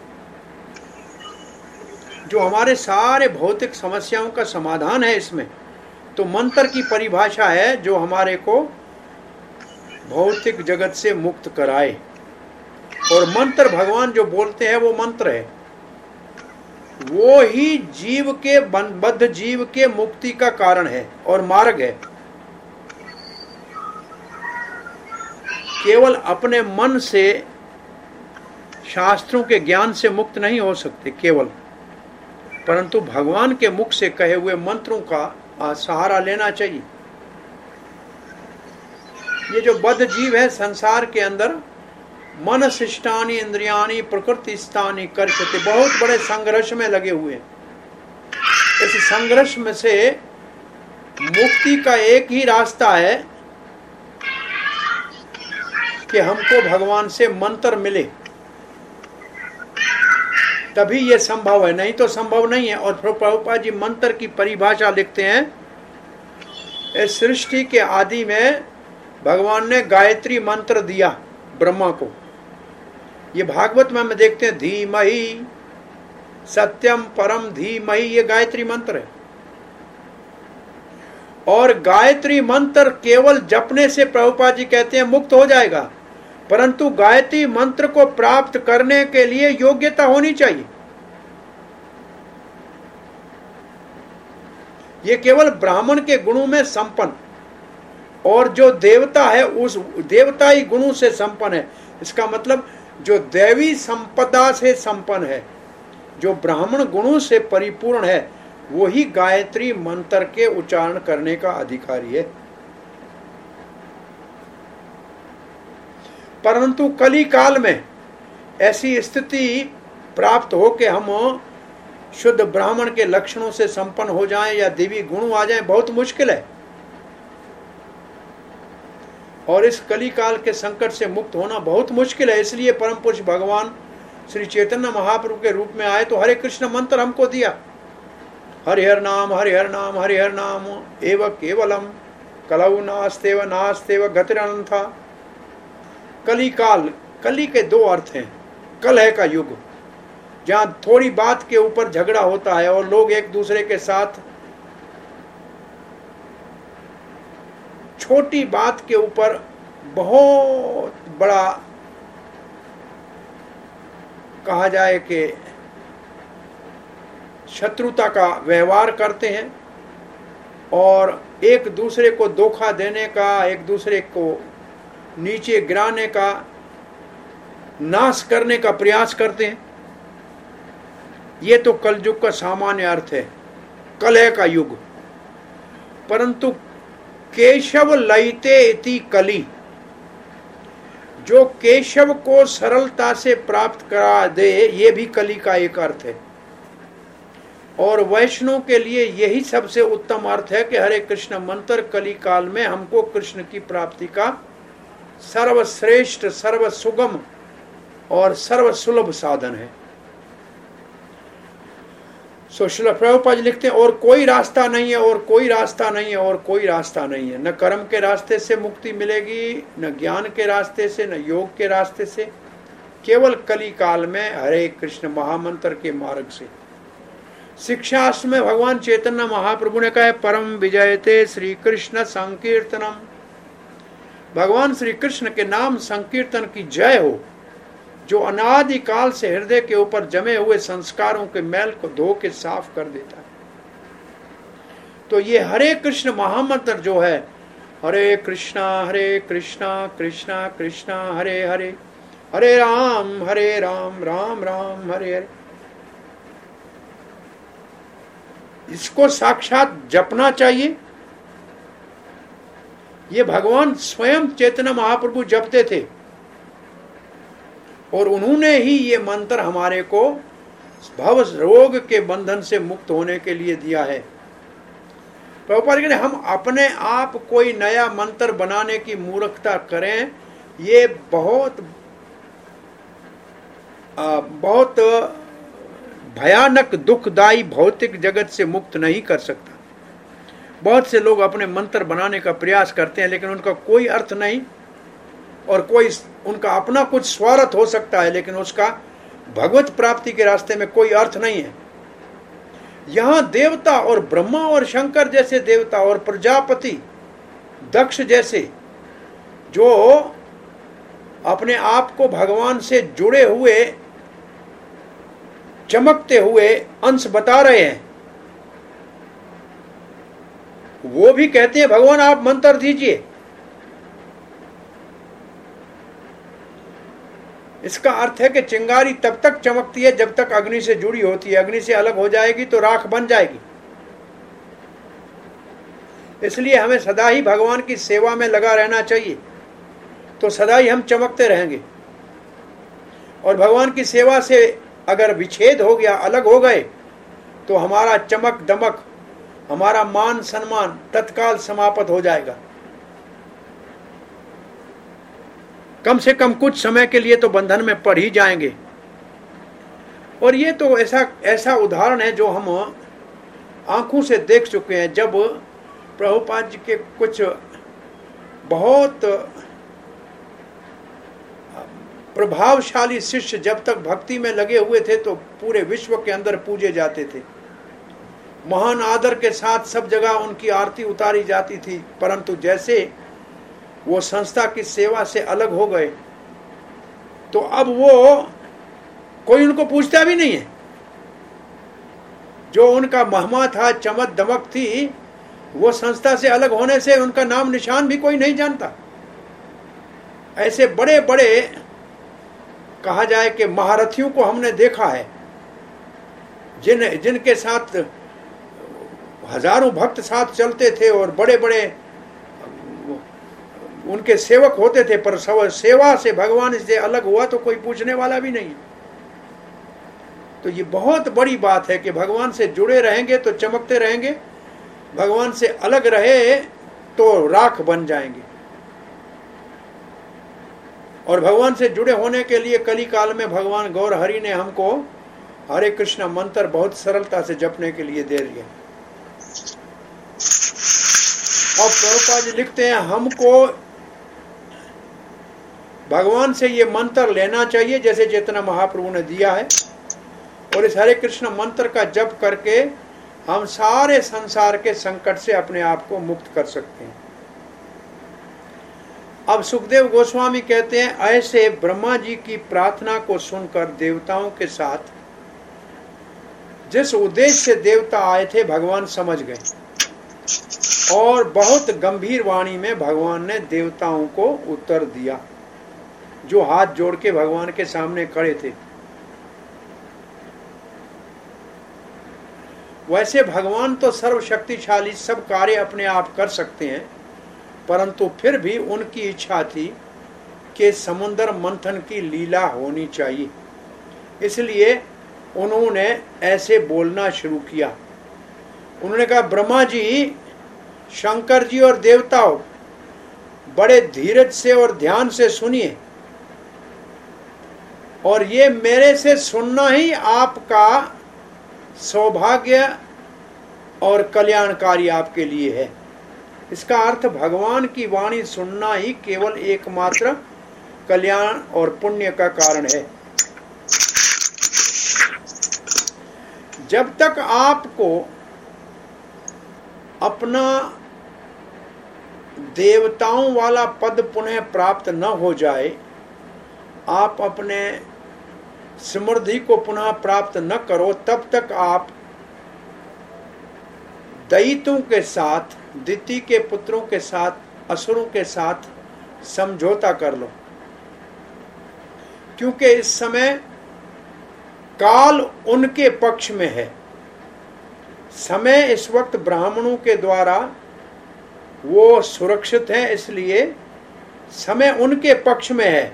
A: जो हमारे सारे भौतिक समस्याओं का समाधान है। इसमें तो मंत्र की परिभाषा है जो हमारे को भौतिक जगत से मुक्त कराए, और मंत्र भगवान जो बोलते हैं वो मंत्र है, वो ही जीव के बद्ध जीव के मुक्ति का कारण है और मार्ग है। केवल अपने मन से शास्त्रों के ज्ञान से मुक्त नहीं हो सकते केवल, परंतु भगवान के मुख से कहे हुए मंत्रों का सहारा लेना चाहिए। ये जो बद्ध जीव है संसार के अंदर मन शिष्टानी इंद्रियानी प्रकृति स्थानी कर्षते, बहुत बड़े संघर्ष में लगे हुए हैं। इस संघर्ष में से मुक्ति का एक ही रास्ता है कि हमको भगवान से मंत्र मिले, तभी ये संभव है, नहीं तो संभव नहीं है। और प्रभुपाद जी मंत्र की परिभाषा लिखते हैं, इस सृष्टि के आदि में भगवान ने गायत्री मंत्र दिया ब्रह्मा को। ये भागवत में हम देखते हैं धीमहि सत्यम परम धीमहि, ये गायत्री मंत्र है। और गायत्री मंत्र केवल जपने से प्रभुपाद जी कहते हैं मुक्त हो जाएगा, परंतु गायत्री मंत्र को प्राप्त करने के लिए योग्यता होनी चाहिए। ये केवल ब्राह्मण के गुणों में संपन्न, और जो देवता है उस देवताई गुणों से संपन्न है। इसका मतलब जो दैवी संपदा से संपन्न है, जो ब्राह्मण गुणों से परिपूर्ण है, वो ही गायत्री मंत्र के उच्चारण करने का अधिकारी है। परंतु कली काल में ऐसी स्थिति प्राप्त हो कि हम शुद्ध ब्राह्मण के लक्षणों से संपन्न हो जाएं या देवी गुण आ जाएं, बहुत मुश्किल है। और इस कली काल के संकट से मुक्त होना बहुत मुश्किल है। इसलिए परम पुरुष भगवान श्री चैतन्य महाप्रभु के रूप में आए तो हरे कृष्ण मंत्र हमको दिया। हरिहर नाम हरिहर नाम हरिहर नाम एव केवलम कलौ नास्तेव नास्तेव गतिरनंथा। कली काल, कली के दो अर्थ हैं, कलह का युग, जहां थोड़ी बात के ऊपर झगड़ा होता है और लोग एक दूसरे के साथ छोटी बात के ऊपर बहुत बड़ा कहा जाए कि शत्रुता का व्यवहार करते हैं और एक दूसरे को धोखा देने का, एक दूसरे को नीचे गिराने का, नाश करने का प्रयास करते हैं। ये तो कलयुग का सामान्य अर्थ है, कलह का युग। परंतु केशव लयते इति कली, जो केशव को सरलता से प्राप्त करा दे, ये भी कली का एक अर्थ है। और वैष्णव के लिए यही सबसे उत्तम अर्थ है कि हरे कृष्ण मंत्र कली काल में हमको कृष्ण की प्राप्ति का सर्वश्रेष्ठ, सर्वसुगम और सर्वसुलभ साधन है। श्रील प्रभुपाद जी लिखते हैं, और कोई रास्ता नहीं है, और कोई रास्ता नहीं है, और कोई रास्ता नहीं है। न कर्म के रास्ते से मुक्ति मिलेगी, न ज्ञान के रास्ते से, न योग के रास्ते से, केवल कली काल में हरे कृष्ण महामंत्र के मार्ग से। शिक्षास्त्र में भगवान चैतन्य महाप्रभु ने कहा है, परम विजयते श्री कृष्ण संकीर्तनम, भगवान श्री कृष्ण के नाम संकीर्तन की जय हो, जो अनादि काल से हृदय के ऊपर जमे हुए संस्कारों के मैल को धो के साफ कर देता है। तो ये हरे कृष्ण महामंत्र जो है, हरे कृष्णा कृष्णा कृष्णा हरे हरे, हरे राम राम राम हरे हरे, इसको साक्षात जपना चाहिए। ये भगवान स्वयं चैतन्य महाप्रभु जपते थे और उन्होंने ही ये मंत्र हमारे को भव रोग के बंधन से मुक्त होने के लिए दिया है। प्रभुपाद कहते हैं, हम अपने आप कोई नया मंत्र बनाने की मूर्खता करें, ये बहुत भयानक दुखदायी भौतिक जगत से मुक्त नहीं कर सकता। बहुत से लोग अपने मंत्र बनाने का प्रयास करते हैं, लेकिन उनका कोई अर्थ नहीं, और कोई उनका अपना कुछ स्वार्थ हो सकता है, लेकिन उसका भगवत प्राप्ति के रास्ते में कोई अर्थ नहीं है। यहां देवता और ब्रह्मा और शंकर जैसे देवता और प्रजापति दक्ष जैसे जो अपने आप को भगवान से जुड़े हुए चमकते हुए अंश बता रहे हैं, वो भी कहते हैं भगवान आप मंत्र दीजिए। इसका अर्थ है कि चिंगारी तब तक चमकती है जब तक अग्नि से जुड़ी होती है, अग्नि से अलग हो जाएगी तो राख बन जाएगी। इसलिए हमें सदा ही भगवान की सेवा में लगा रहना चाहिए, तो सदा ही हम चमकते रहेंगे। और भगवान की सेवा से अगर विच्छेद हो गया, अलग हो गए, तो हमारा चमक दमक, हमारा मान सम्मान तत्काल समाप्त हो जाएगा। कम से कम कुछ समय के लिए तो बंधन में पड़ ही जाएंगे। और ये तो ऐसा उदाहरण है जो हम आंखों से देख चुके हैं। जब प्रभुपाद जी के कुछ बहुत प्रभावशाली शिष्य जब तक भक्ति में लगे हुए थे तो पूरे विश्व के अंदर पूजे जाते थे, महान आदर के साथ सब जगह उनकी आरती उतारी जाती थी। परंतु जैसे वो संस्था की सेवा से अलग हो गए तो अब वो कोई उनको पूछता भी नहीं है। जो उनका महिमा था, चमक दमक थी, वो संस्था से अलग होने से उनका नाम निशान भी कोई नहीं जानता। ऐसे बड़े बड़े कहा जाए कि महारथियों को हमने देखा है, जिनके साथ हजारों भक्त साथ चलते थे और बड़े बड़े उनके सेवक होते थे, पर सेवा से भगवान से अलग हुआ तो कोई पूछने वाला भी नहीं। तो ये बहुत बड़ी बात है कि भगवान से जुड़े रहेंगे तो चमकते रहेंगे, भगवान से अलग रहे तो राख बन जाएंगे। और भगवान से जुड़े होने के लिए कली काल में भगवान गौर हरि ने हमको हरे कृष्ण मंत्र बहुत सरलता से जपने के लिए दे दिया। और प्रभुपाद जी लिखते हैं, हमको भगवान से ये मंत्र लेना चाहिए जैसे चैतन्य महाप्रभु ने दिया है, और इस हरे कृष्ण मंत्र का जप करके हम सारे संसार के संकट से अपने आप को मुक्त कर सकते हैं। अब सुखदेव गोस्वामी कहते हैं, ऐसे ब्रह्मा जी की प्रार्थना को सुनकर देवताओं के साथ जिस उद्देश्य से देवता आए थे भगवान समझ गए, और बहुत गंभीर वाणी में भगवान ने देवताओं को उत्तर दिया जो हाथ जोड़ के भगवान के सामने खड़े थे। वैसे भगवान तो सर्वशक्तिशाली, सब कार्य अपने आप कर सकते हैं, परंतु फिर भी उनकी इच्छा थी कि समुद्र मंथन की लीला होनी चाहिए, इसलिए उन्होंने ऐसे बोलना शुरू किया। उन्होंने कहा, ब्रह्मा जी, शंकर जी और देवताओं, बड़े धीरज से और ध्यान से सुनिए, और ये मेरे से सुनना ही आपका सौभाग्य और कल्याणकारी आपके लिए है। इसका अर्थ भगवान की वाणी सुनना ही केवल एकमात्र कल्याण और पुण्य का कारण है। जब तक आपको अपना देवताओं वाला पद पुनः प्राप्त न हो जाए, आप अपने समृद्धि को पुनः प्राप्त न करो, तब तक आप दैत्यों के साथ, दिति के पुत्रों के साथ, असुरों के साथ समझौता कर लो, क्योंकि इस समय काल उनके पक्ष में है। समय इस वक्त ब्राह्मणों के द्वारा वो सुरक्षित है, इसलिए समय उनके पक्ष में है।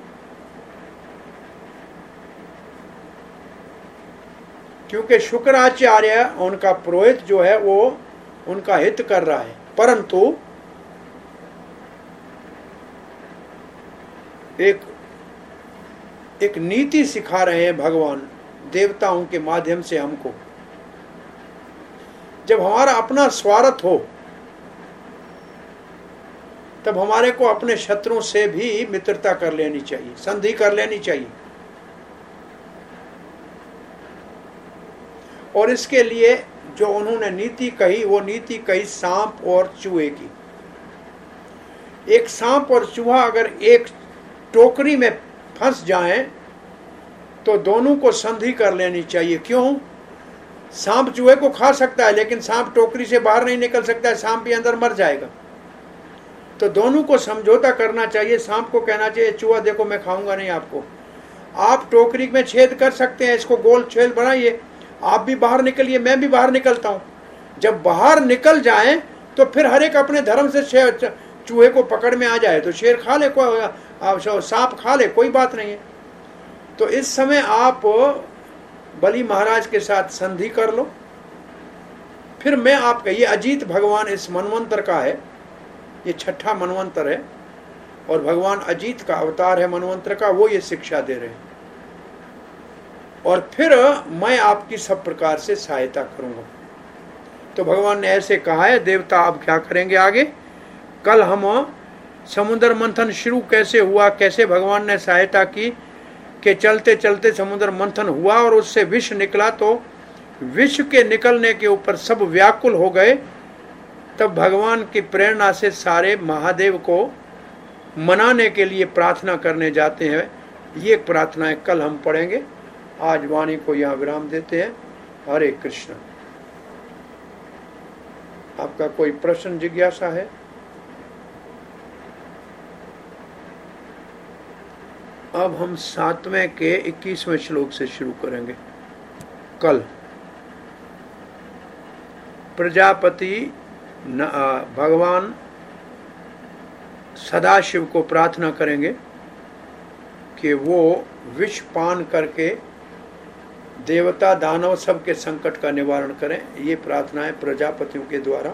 A: क्योंकि शुक्राचार्य, उनका पुरोहित जो है, वो उनका हित कर रहा है, परंतु एक नीति सिखा रहे हैं भगवान देवताओं के माध्यम से हमको। जब हमारा अपना स्वार्थ हो, तब हमारे को अपने शत्रुओं से भी मित्रता कर लेनी चाहिए, संधि कर लेनी चाहिए। और इसके लिए जो उन्होंने नीति कही, वो नीति कही सांप और चूहे की। एक सांप और चूहा अगर एक टोकरी में फंस जाएं, तो दोनों को संधि कर लेनी चाहिए। क्यों? सांप चूहे को खा सकता है, लेकिन सांप टोकरी से बाहर नहीं निकल सकता है, सांप भी अंदर मर जाएगा। तो दोनों को समझौता करना चाहिए। सांप को कहना चाहिए, चूहा देखो मैं खाऊंगा नहीं आपको, आप टोकरी में छेद कर सकते हैं, इसको गोल छेद बनाइए, आप भी बाहर निकलिए, मैं भी बाहर निकलता हूं। जब बाहर निकल जाएं तो फिर हर एक अपने धर्म से चूहे को पकड़ में आ जाए, तो शेर खा ले, सांप खा ले, कोई बात नहीं है। तो इस समय आप बलि महाराज के साथ संधि कर लो। फिर मैं आपका, ये अजीत भगवान इस मनवंतर का है, ये छठा मनवंतर है, और भगवान अजीत का अवतार है मनवंतर का, वो ये शिक्षा दे रहे हैं। और फिर मैं आपकी सब प्रकार से सहायता करूंगा। तो भगवान ने ऐसे कहा है। देवता अब क्या करेंगे आगे? कल हम समुद्र मंथन शुरू कैसे हुआ, कैसे भगवान ने सहायता की, कि चलते चलते समुद्र मंथन हुआ और उससे विष निकला, तो विष के निकलने के ऊपर सब व्याकुल हो गए। तब भगवान की प्रेरणा से सारे महादेव को मनाने के लिए प्रार्थना करने जाते हैं। ये प्रार्थनाएं कल हम पढ़ेंगे। आज वाणी को यहाँ विराम देते हैं। हरे कृष्ण। आपका कोई प्रश्न जिज्ञासा है? अब हम 7वें के 21वें श्लोक से शुरू करेंगे। कल प्रजापति भगवान सदाशिव को प्रार्थना करेंगे कि वो विष पान करके देवता दानव सबके संकट का निवारण करें। ये प्रार्थनाएं प्रजापतियों के द्वारा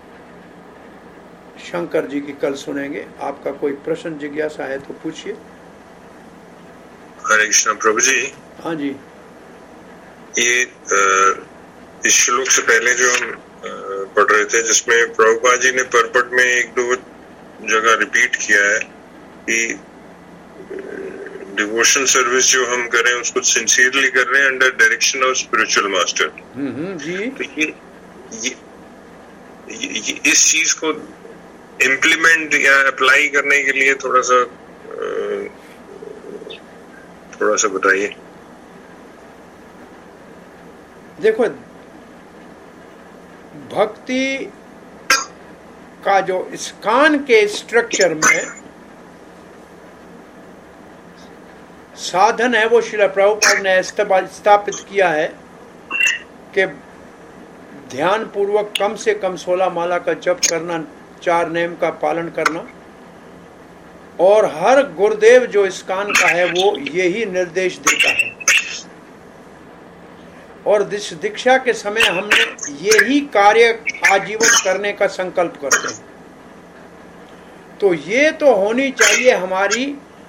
A: शंकर जी की कल सुनेंगे। आपका कोई प्रश्न जिज्ञासा है तो पूछिए।
B: हरे कृष्ण प्रभु जी।
A: हाँ जी।
B: ये इस श्लोक से पहले जो हम पढ़ रहे थे, जिसमें प्रभुपाद जी ने परपट में 1-2 जगह रिपीट किया है कि डिवोशन सर्विस जो हम करें उसको सिंसियरली कर रहे हैं under direction of spiritual master.
A: जी।
B: तो ये इस चीज को इम्प्लीमेंट या अप्लाई करने के लिए थोड़ा सा बताइए।
A: देखो, भक्ति का जो इस्कॉन के स्ट्रक्चर में साधन है वो श्रील प्रभुपाद ने स्थापित किया है कि ध्यान पूर्वक कम से कम 16 माला का जप करना, 4 नेम का पालन करना, और हर गुरुदेव जो इस्कॉन का है वो यही निर्देश देता है। और दीक्षा के समय हमने यही कार्य आजीवन करने का संकल्प करते हैं। तो ये तो होनी चाहिए हमारी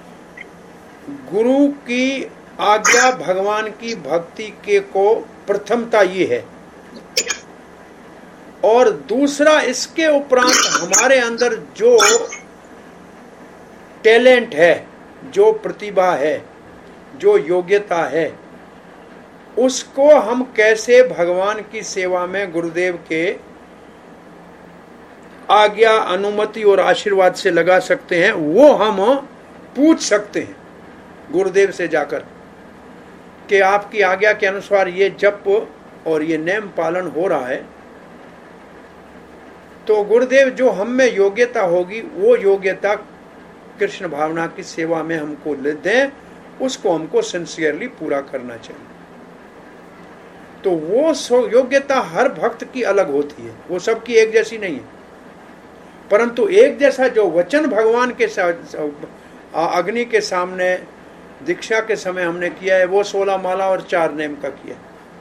A: गुरु की आज्ञा, भगवान की भक्ति के को प्रथमता ये है। और दूसरा, इसके उपरांत हमारे अंदर जो टैलेंट है, जो प्रतिभा है, जो योग्यता है, उसको हम कैसे भगवान की सेवा में गुरुदेव के आज्ञा, अनुमति और आशीर्वाद से लगा सकते हैं, वो हम पूछ सकते हैं गुरुदेव से जाकर कि आपकी आज्ञा के अनुसार ये जप और ये नेम पालन हो रहा है। तो गुरुदेव जो हम में योग्यता होगी वो योग्यता कृष्ण भावना की सेवा में हमको ले दें, उसको हमको सिंसियरली पूरा करना चाहिए। तो वो योग्यता हर भक्त की अलग होती है, वो सबकी एक जैसी नहीं है। परंतु एक जैसा जो वचन भगवान के अग्नि के सामने दीक्षा के समय हमने किया है वो 16 माला और 4 नेम का किया।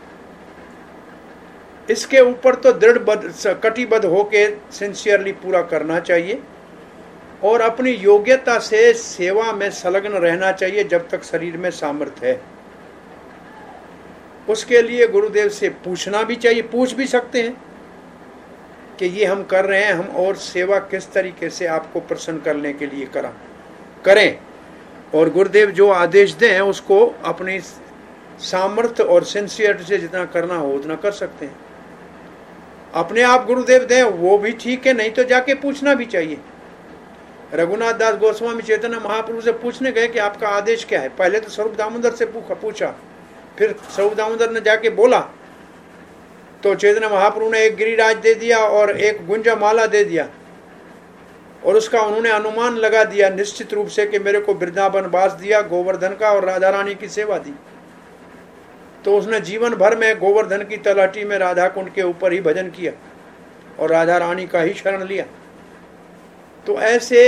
A: इसके ऊपर तो दृढ़ कटिबद्ध होके सिंसियरली पूरा करना चाहिए और अपनी योग्यता से सेवा में संलग्न रहना चाहिए जब तक शरीर में सामर्थ्य है। उसके लिए गुरुदेव से पूछना भी चाहिए, पूछ भी सकते हैं कि ये हम कर रहे हैं, हम और सेवा किस तरीके से आपको प्रसन्न करने के लिए करें। और गुरुदेव जो आदेश दें उसको अपनी सामर्थ्य और सिंसियरिटी से जितना करना हो उतना कर सकते हैं। अपने आप गुरुदेव दें वो भी ठीक है, नहीं तो जाके पूछना भी चाहिए। रघुनाथ दास गोस्वामी चैतन्य महाप्रभु से पूछने गए कि आपका आदेश क्या है। पहले तो स्वरूप दामोदर से पूछा, फिर स्वरूप दामोदर ने जाके बोला तो चैतन्य महाप्रभु ने एक गिरिराज दे दिया और एक गुंजा माला दे दिया, और उसका उन्होंने अनुमान लगा दिया निश्चित रूप से कि मेरे को वृंदावन वास दिया, गोवर्धन का और राधा रानी की सेवा दी। तो उसने जीवन भर में गोवर्धन की तलहटी में राधा कुंड के ऊपर ही भजन किया और राधा रानी का ही शरण लिया। तो ऐसे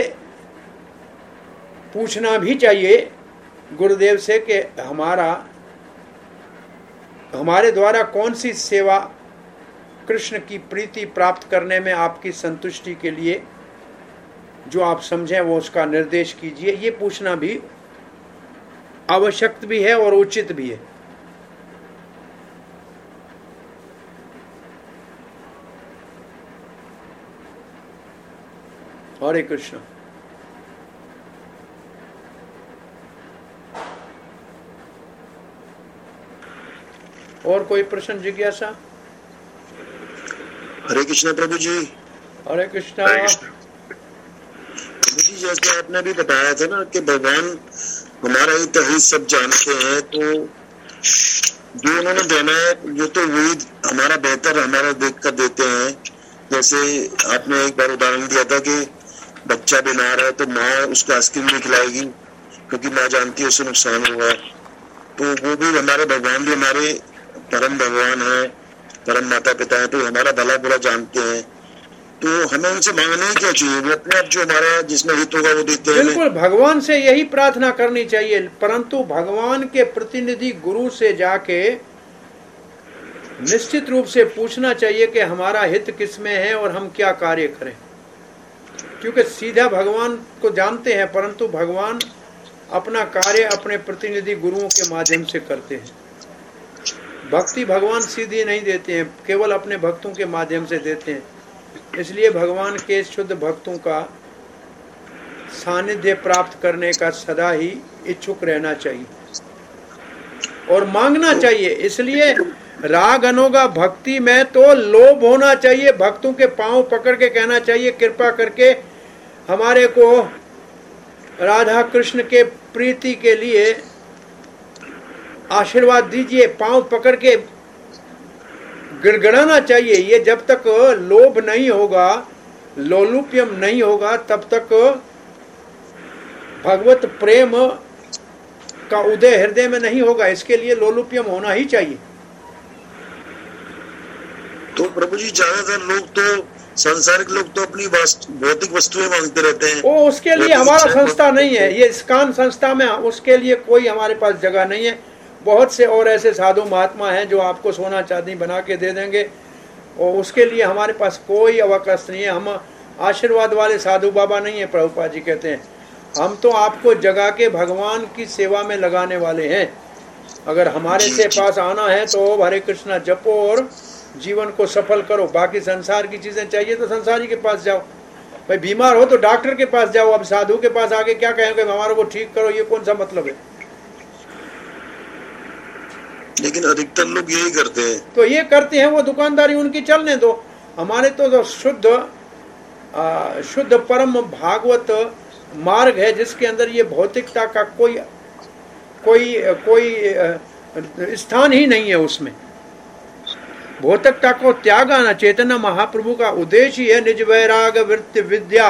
A: पूछना भी चाहिए गुरुदेव से कि हमारे द्वारा कौन सी सेवा कृष्ण की प्रीति प्राप्त करने में आपकी संतुष्टि के लिए जो आप समझें वो उसका निर्देश कीजिए। ये पूछना भी आवश्यक भी है और उचित भी है। हरे कृष्ण। और कोई प्रश्न, जिज्ञासा?
C: हरे कृष्ण प्रभु जी।
A: हरे कृष्णा।
C: प्रभु जी, जैसे आपने भी बताया था ना कि भगवान हमारा हित ही सब जानते हैं, तो जो उन्होंने देना है वो तो वही हमारा बेहतर हमारा देख कर देते हैं। जैसे आपने एक बार उदाहरण दिया था कि बच्चा बीमार है तो माँ उसको आइसक्रीम नहीं खिलाएगी क्योंकि माँ जानती है उससे नुकसान होगा। तो वो भी हमारे भगवान भी हमारे परम भगवान है, परम माता पिता है, तो हमारा भला बुरा जानते हैं। तो हमें उनसे मांगना ही क्या चाहिए? वो अपने आप जो हमारा जिसमें हित होगा वो देते हैं।
A: बिल्कुल, भगवान से यही प्रार्थना करनी चाहिए, परंतु भगवान के प्रतिनिधि गुरु से जाके निश्चित रूप से पूछना चाहिए कि हमारा हित किसमें है और हम क्या कार्य करें। क्योंकि सीधा भगवान को जानते हैं, परंतु भगवान अपना कार्य अपने प्रतिनिधि गुरुओं के माध्यम से करते हैं। भक्ति भगवान सीधी नहीं देते हैं, केवल अपने भक्तों के माध्यम से देते हैं। इसलिए भगवान के शुद्ध भक्तों का सानिध्य प्राप्त करने का सदा ही इच्छुक रहना चाहिए और मांगना चाहिए। इसलिए राग अनुगा भक्ति में तो लोभ होना चाहिए, भक्तों के पांव पकड़ के कहना चाहिए कृपा करके हमारे को राधा कृष्ण के प्रीति के लिए आशीर्वाद दीजिए, पांव पकड़ के गिड़गिड़ाना चाहिए। ये जब तक लोभ नहीं होगा, लोलुप्यम नहीं होगा, तब तक भगवत प्रेम का उदय हृदय में नहीं होगा। इसके लिए लोलुप्यम होना ही चाहिए।
C: तो प्रभु जी ज्यादातर लोग तो सांसारिक लोग तो अपनी भौतिक वस्तुएं मांगते रहते हैं।
A: वो उसके लिए हमारा संस्था नहीं है, ये इस्कान संस्था में उसके लिए कोई हमारे पास जगह नहीं है। बहुत से और ऐसे साधु महात्मा हैं जो आपको सोना चांदी बना के दे देंगे और उसके लिए हमारे पास कोई अवकाश नहीं है। हम आशीर्वाद वाले साधु बाबा नहीं है। प्रभुपाद जी कहते हैं हम तो आपको जगा के भगवान की सेवा में लगाने वाले हैं। अगर हमारे से पास आना है तो हरे कृष्णा जपो और जीवन को सफल करो। बाकी संसार की चीजें चाहिए तो संसारी के पास जाओ। भाई बीमार हो तो डॉक्टर के पास जाओ। अब साधु के पास आके क्या कहेंगे हमारे को ठीक करो, ये कौन सा मतलब है?
C: लेकिन अधिकतर लोग यही करते हैं।
A: तो ये करते हैं, वो दुकानदारी उनकी चलने दो। हमारे तो शुद्ध परम भागवत मार्ग है जिसके अंदर ये भौतिकता का कोई स्थान ही नहीं है। उसमें भौतिकता को त्यागाना चैतन्य महाप्रभु का उद्देश्य ही है। निज वैराग वृत्ति विद्या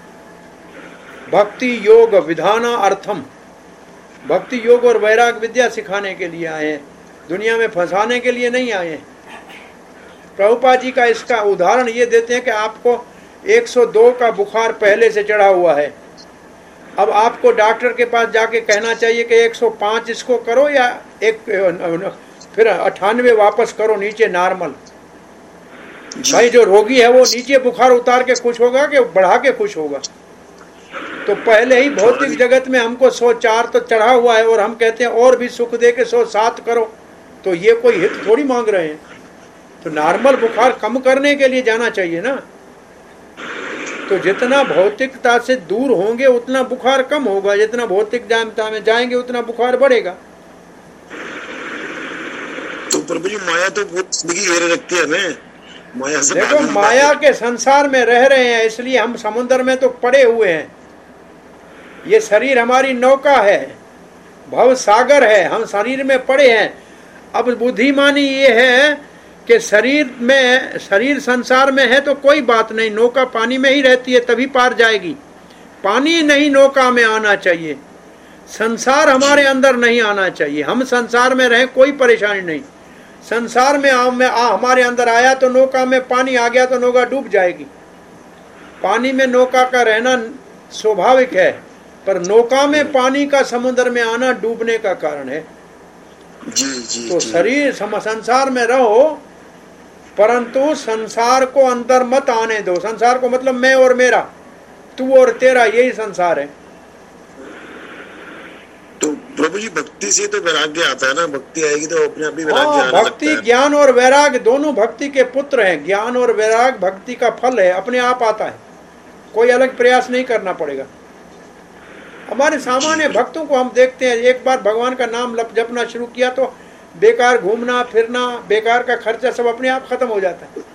A: भक्ति योग विधाना अर्थम। भक्ति योग और वैराग विद्या सिखाने के लिए आए हैं, दुनिया में फंसाने के लिए नहीं आए हैं। प्रभुपाद जी का इसका उदाहरण ये देते हैं कि आपको 102 का बुखार पहले से चढ़ा हुआ है। अब आपको डॉक्टर के पास जाके कहना चाहिए कि 105 इसको करो या फिर 98 वापस करो नीचे नॉर्मल। भाई जो रोगी है वो नीचे बुखार उतार के खुश होगा कि बढ़ा के खुश होगा? तो पहले ही भौतिक जगत में हमको 104 तो चढ़ा हुआ है और हम कहते हैं और भी सुख दे के 107 करो। तो ये कोई हित थोड़ी मांग रहे हैं। तो नॉर्मल बुखार कम करने के लिए जाना चाहिए ना। तो जितना भौतिकता से दूर होंगे उतना बुखार कम होगा, जितना भौतिकता में जाएंगे उतना बुखार बढ़ेगा।
C: तो प्रभु जी माया तो बहुत जिंदगी घेरे रखती है हमें। माया से
A: देखो माया के संसार में रह रहे हैं, इसलिए हम समुद्र में तो पड़े हुए हैं। ये शरीर हमारी नौका है, भव सागर है, हम शरीर में पड़े हैं। अब बुद्धिमानी ये है कि शरीर संसार में है तो कोई बात नहीं, नौका पानी में ही रहती है तभी पार जाएगी। पानी नहीं नौका में आना चाहिए, संसार हमारे अंदर नहीं आना चाहिए। हम संसार में रहें कोई परेशानी नहीं। संसार में हमारे अंदर आया तो नौका में पानी आ गया तो नौका डूब जाएगी। पानी में नौका का रहना स्वाभाविक है, पर नौका में पानी का समुद्र में आना डूबने का कारण है।
C: जी,
A: तो शरीर संसार में रहो, परंतु संसार को अंदर मत आने दो। संसार को मतलब मैं और मेरा, तू और तेरा, यही संसार है।
C: तो प्रभु जी भक्ति से तो वैराग्य आता है ना। भक्ति आएगी तो अपने आप ही वैराग्य आने
A: भक्ति
C: लगता है।
A: ज्ञान और वैराग्य दोनों भक्ति के पुत्र हैं। ज्ञान और वैराग्य भक्ति का फल है, अपने आप आता है, कोई अलग प्रयास नहीं करना पड़ेगा। हमारे सामान्य भक्तों को हम देखते हैं, एक बार भगवान का नाम जपना शुरू किया तो बेकार घूमना फिरना, बेकार का खर्चा सब अपने आप खत्म हो जाता है।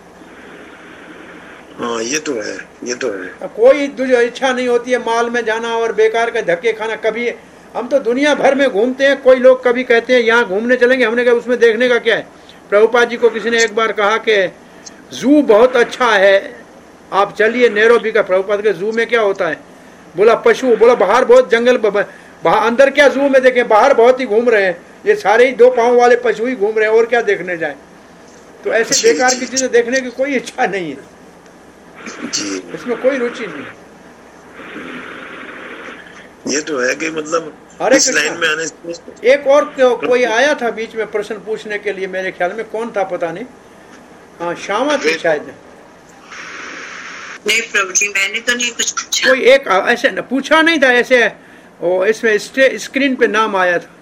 C: हाँ ये तो है।
A: कोई इच्छा नहीं होती है माल में जाना और बेकार का धक्के खाना। कभी हम तो दुनिया भर में घूमते हैं। कोई लोग कभी कहते हैं यहाँ घूमने चलेंगे, हमने कहा उसमें देखने का क्या है। प्रभुपाद जी को किसी ने एक बार कहा कि जू बहुत अच्छा है, आप चलिए नैरोबी का। प्रभुपाद के जू में क्या होता है? बोला पशु। बोला बाहर बहुत जंगल, बाहर अंदर क्या जू में देखें, बाहर बहुत ही घूम रहे हैं, ये सारे ही 2 पांव वाले पशु ही घूम रहे हैं, और क्या देखने जाए। तो ऐसे बेकार की चीजें देखने की कोई इच्छा नहीं है, इसमें कोई रुचि नहीं।
C: ये तो है कि मतलब इस लाइन में आने से
A: एक और कोई आया था बीच में प्रश्न पूछने के लिए, मेरे ख्याल में कौन था पता नहीं। हाँ श्यामा थी शायद।
D: नहीं प्रभु जी मैंने तो नहीं कुछ पूछा।
A: कोई एक ऐसे पूछा नहीं था, ऐसे इसमें स्क्रीन पे नाम आया था।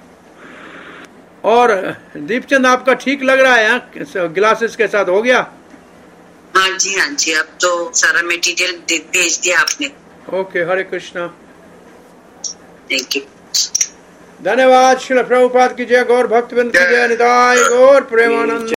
A: और दीपचंद आपका ठीक लग रहा है ग्लासेस के साथ? हो गया?
D: हाँ जी अब तो सारा मटेरियल भेज दिया आपने।
A: Okay, Hare Krishna.
D: Thank you.
A: धन्यवाद। श्रील प्रभुपाद की जय, गौर भक्तवृंद की जय, निताय गौर प्रेमानंद।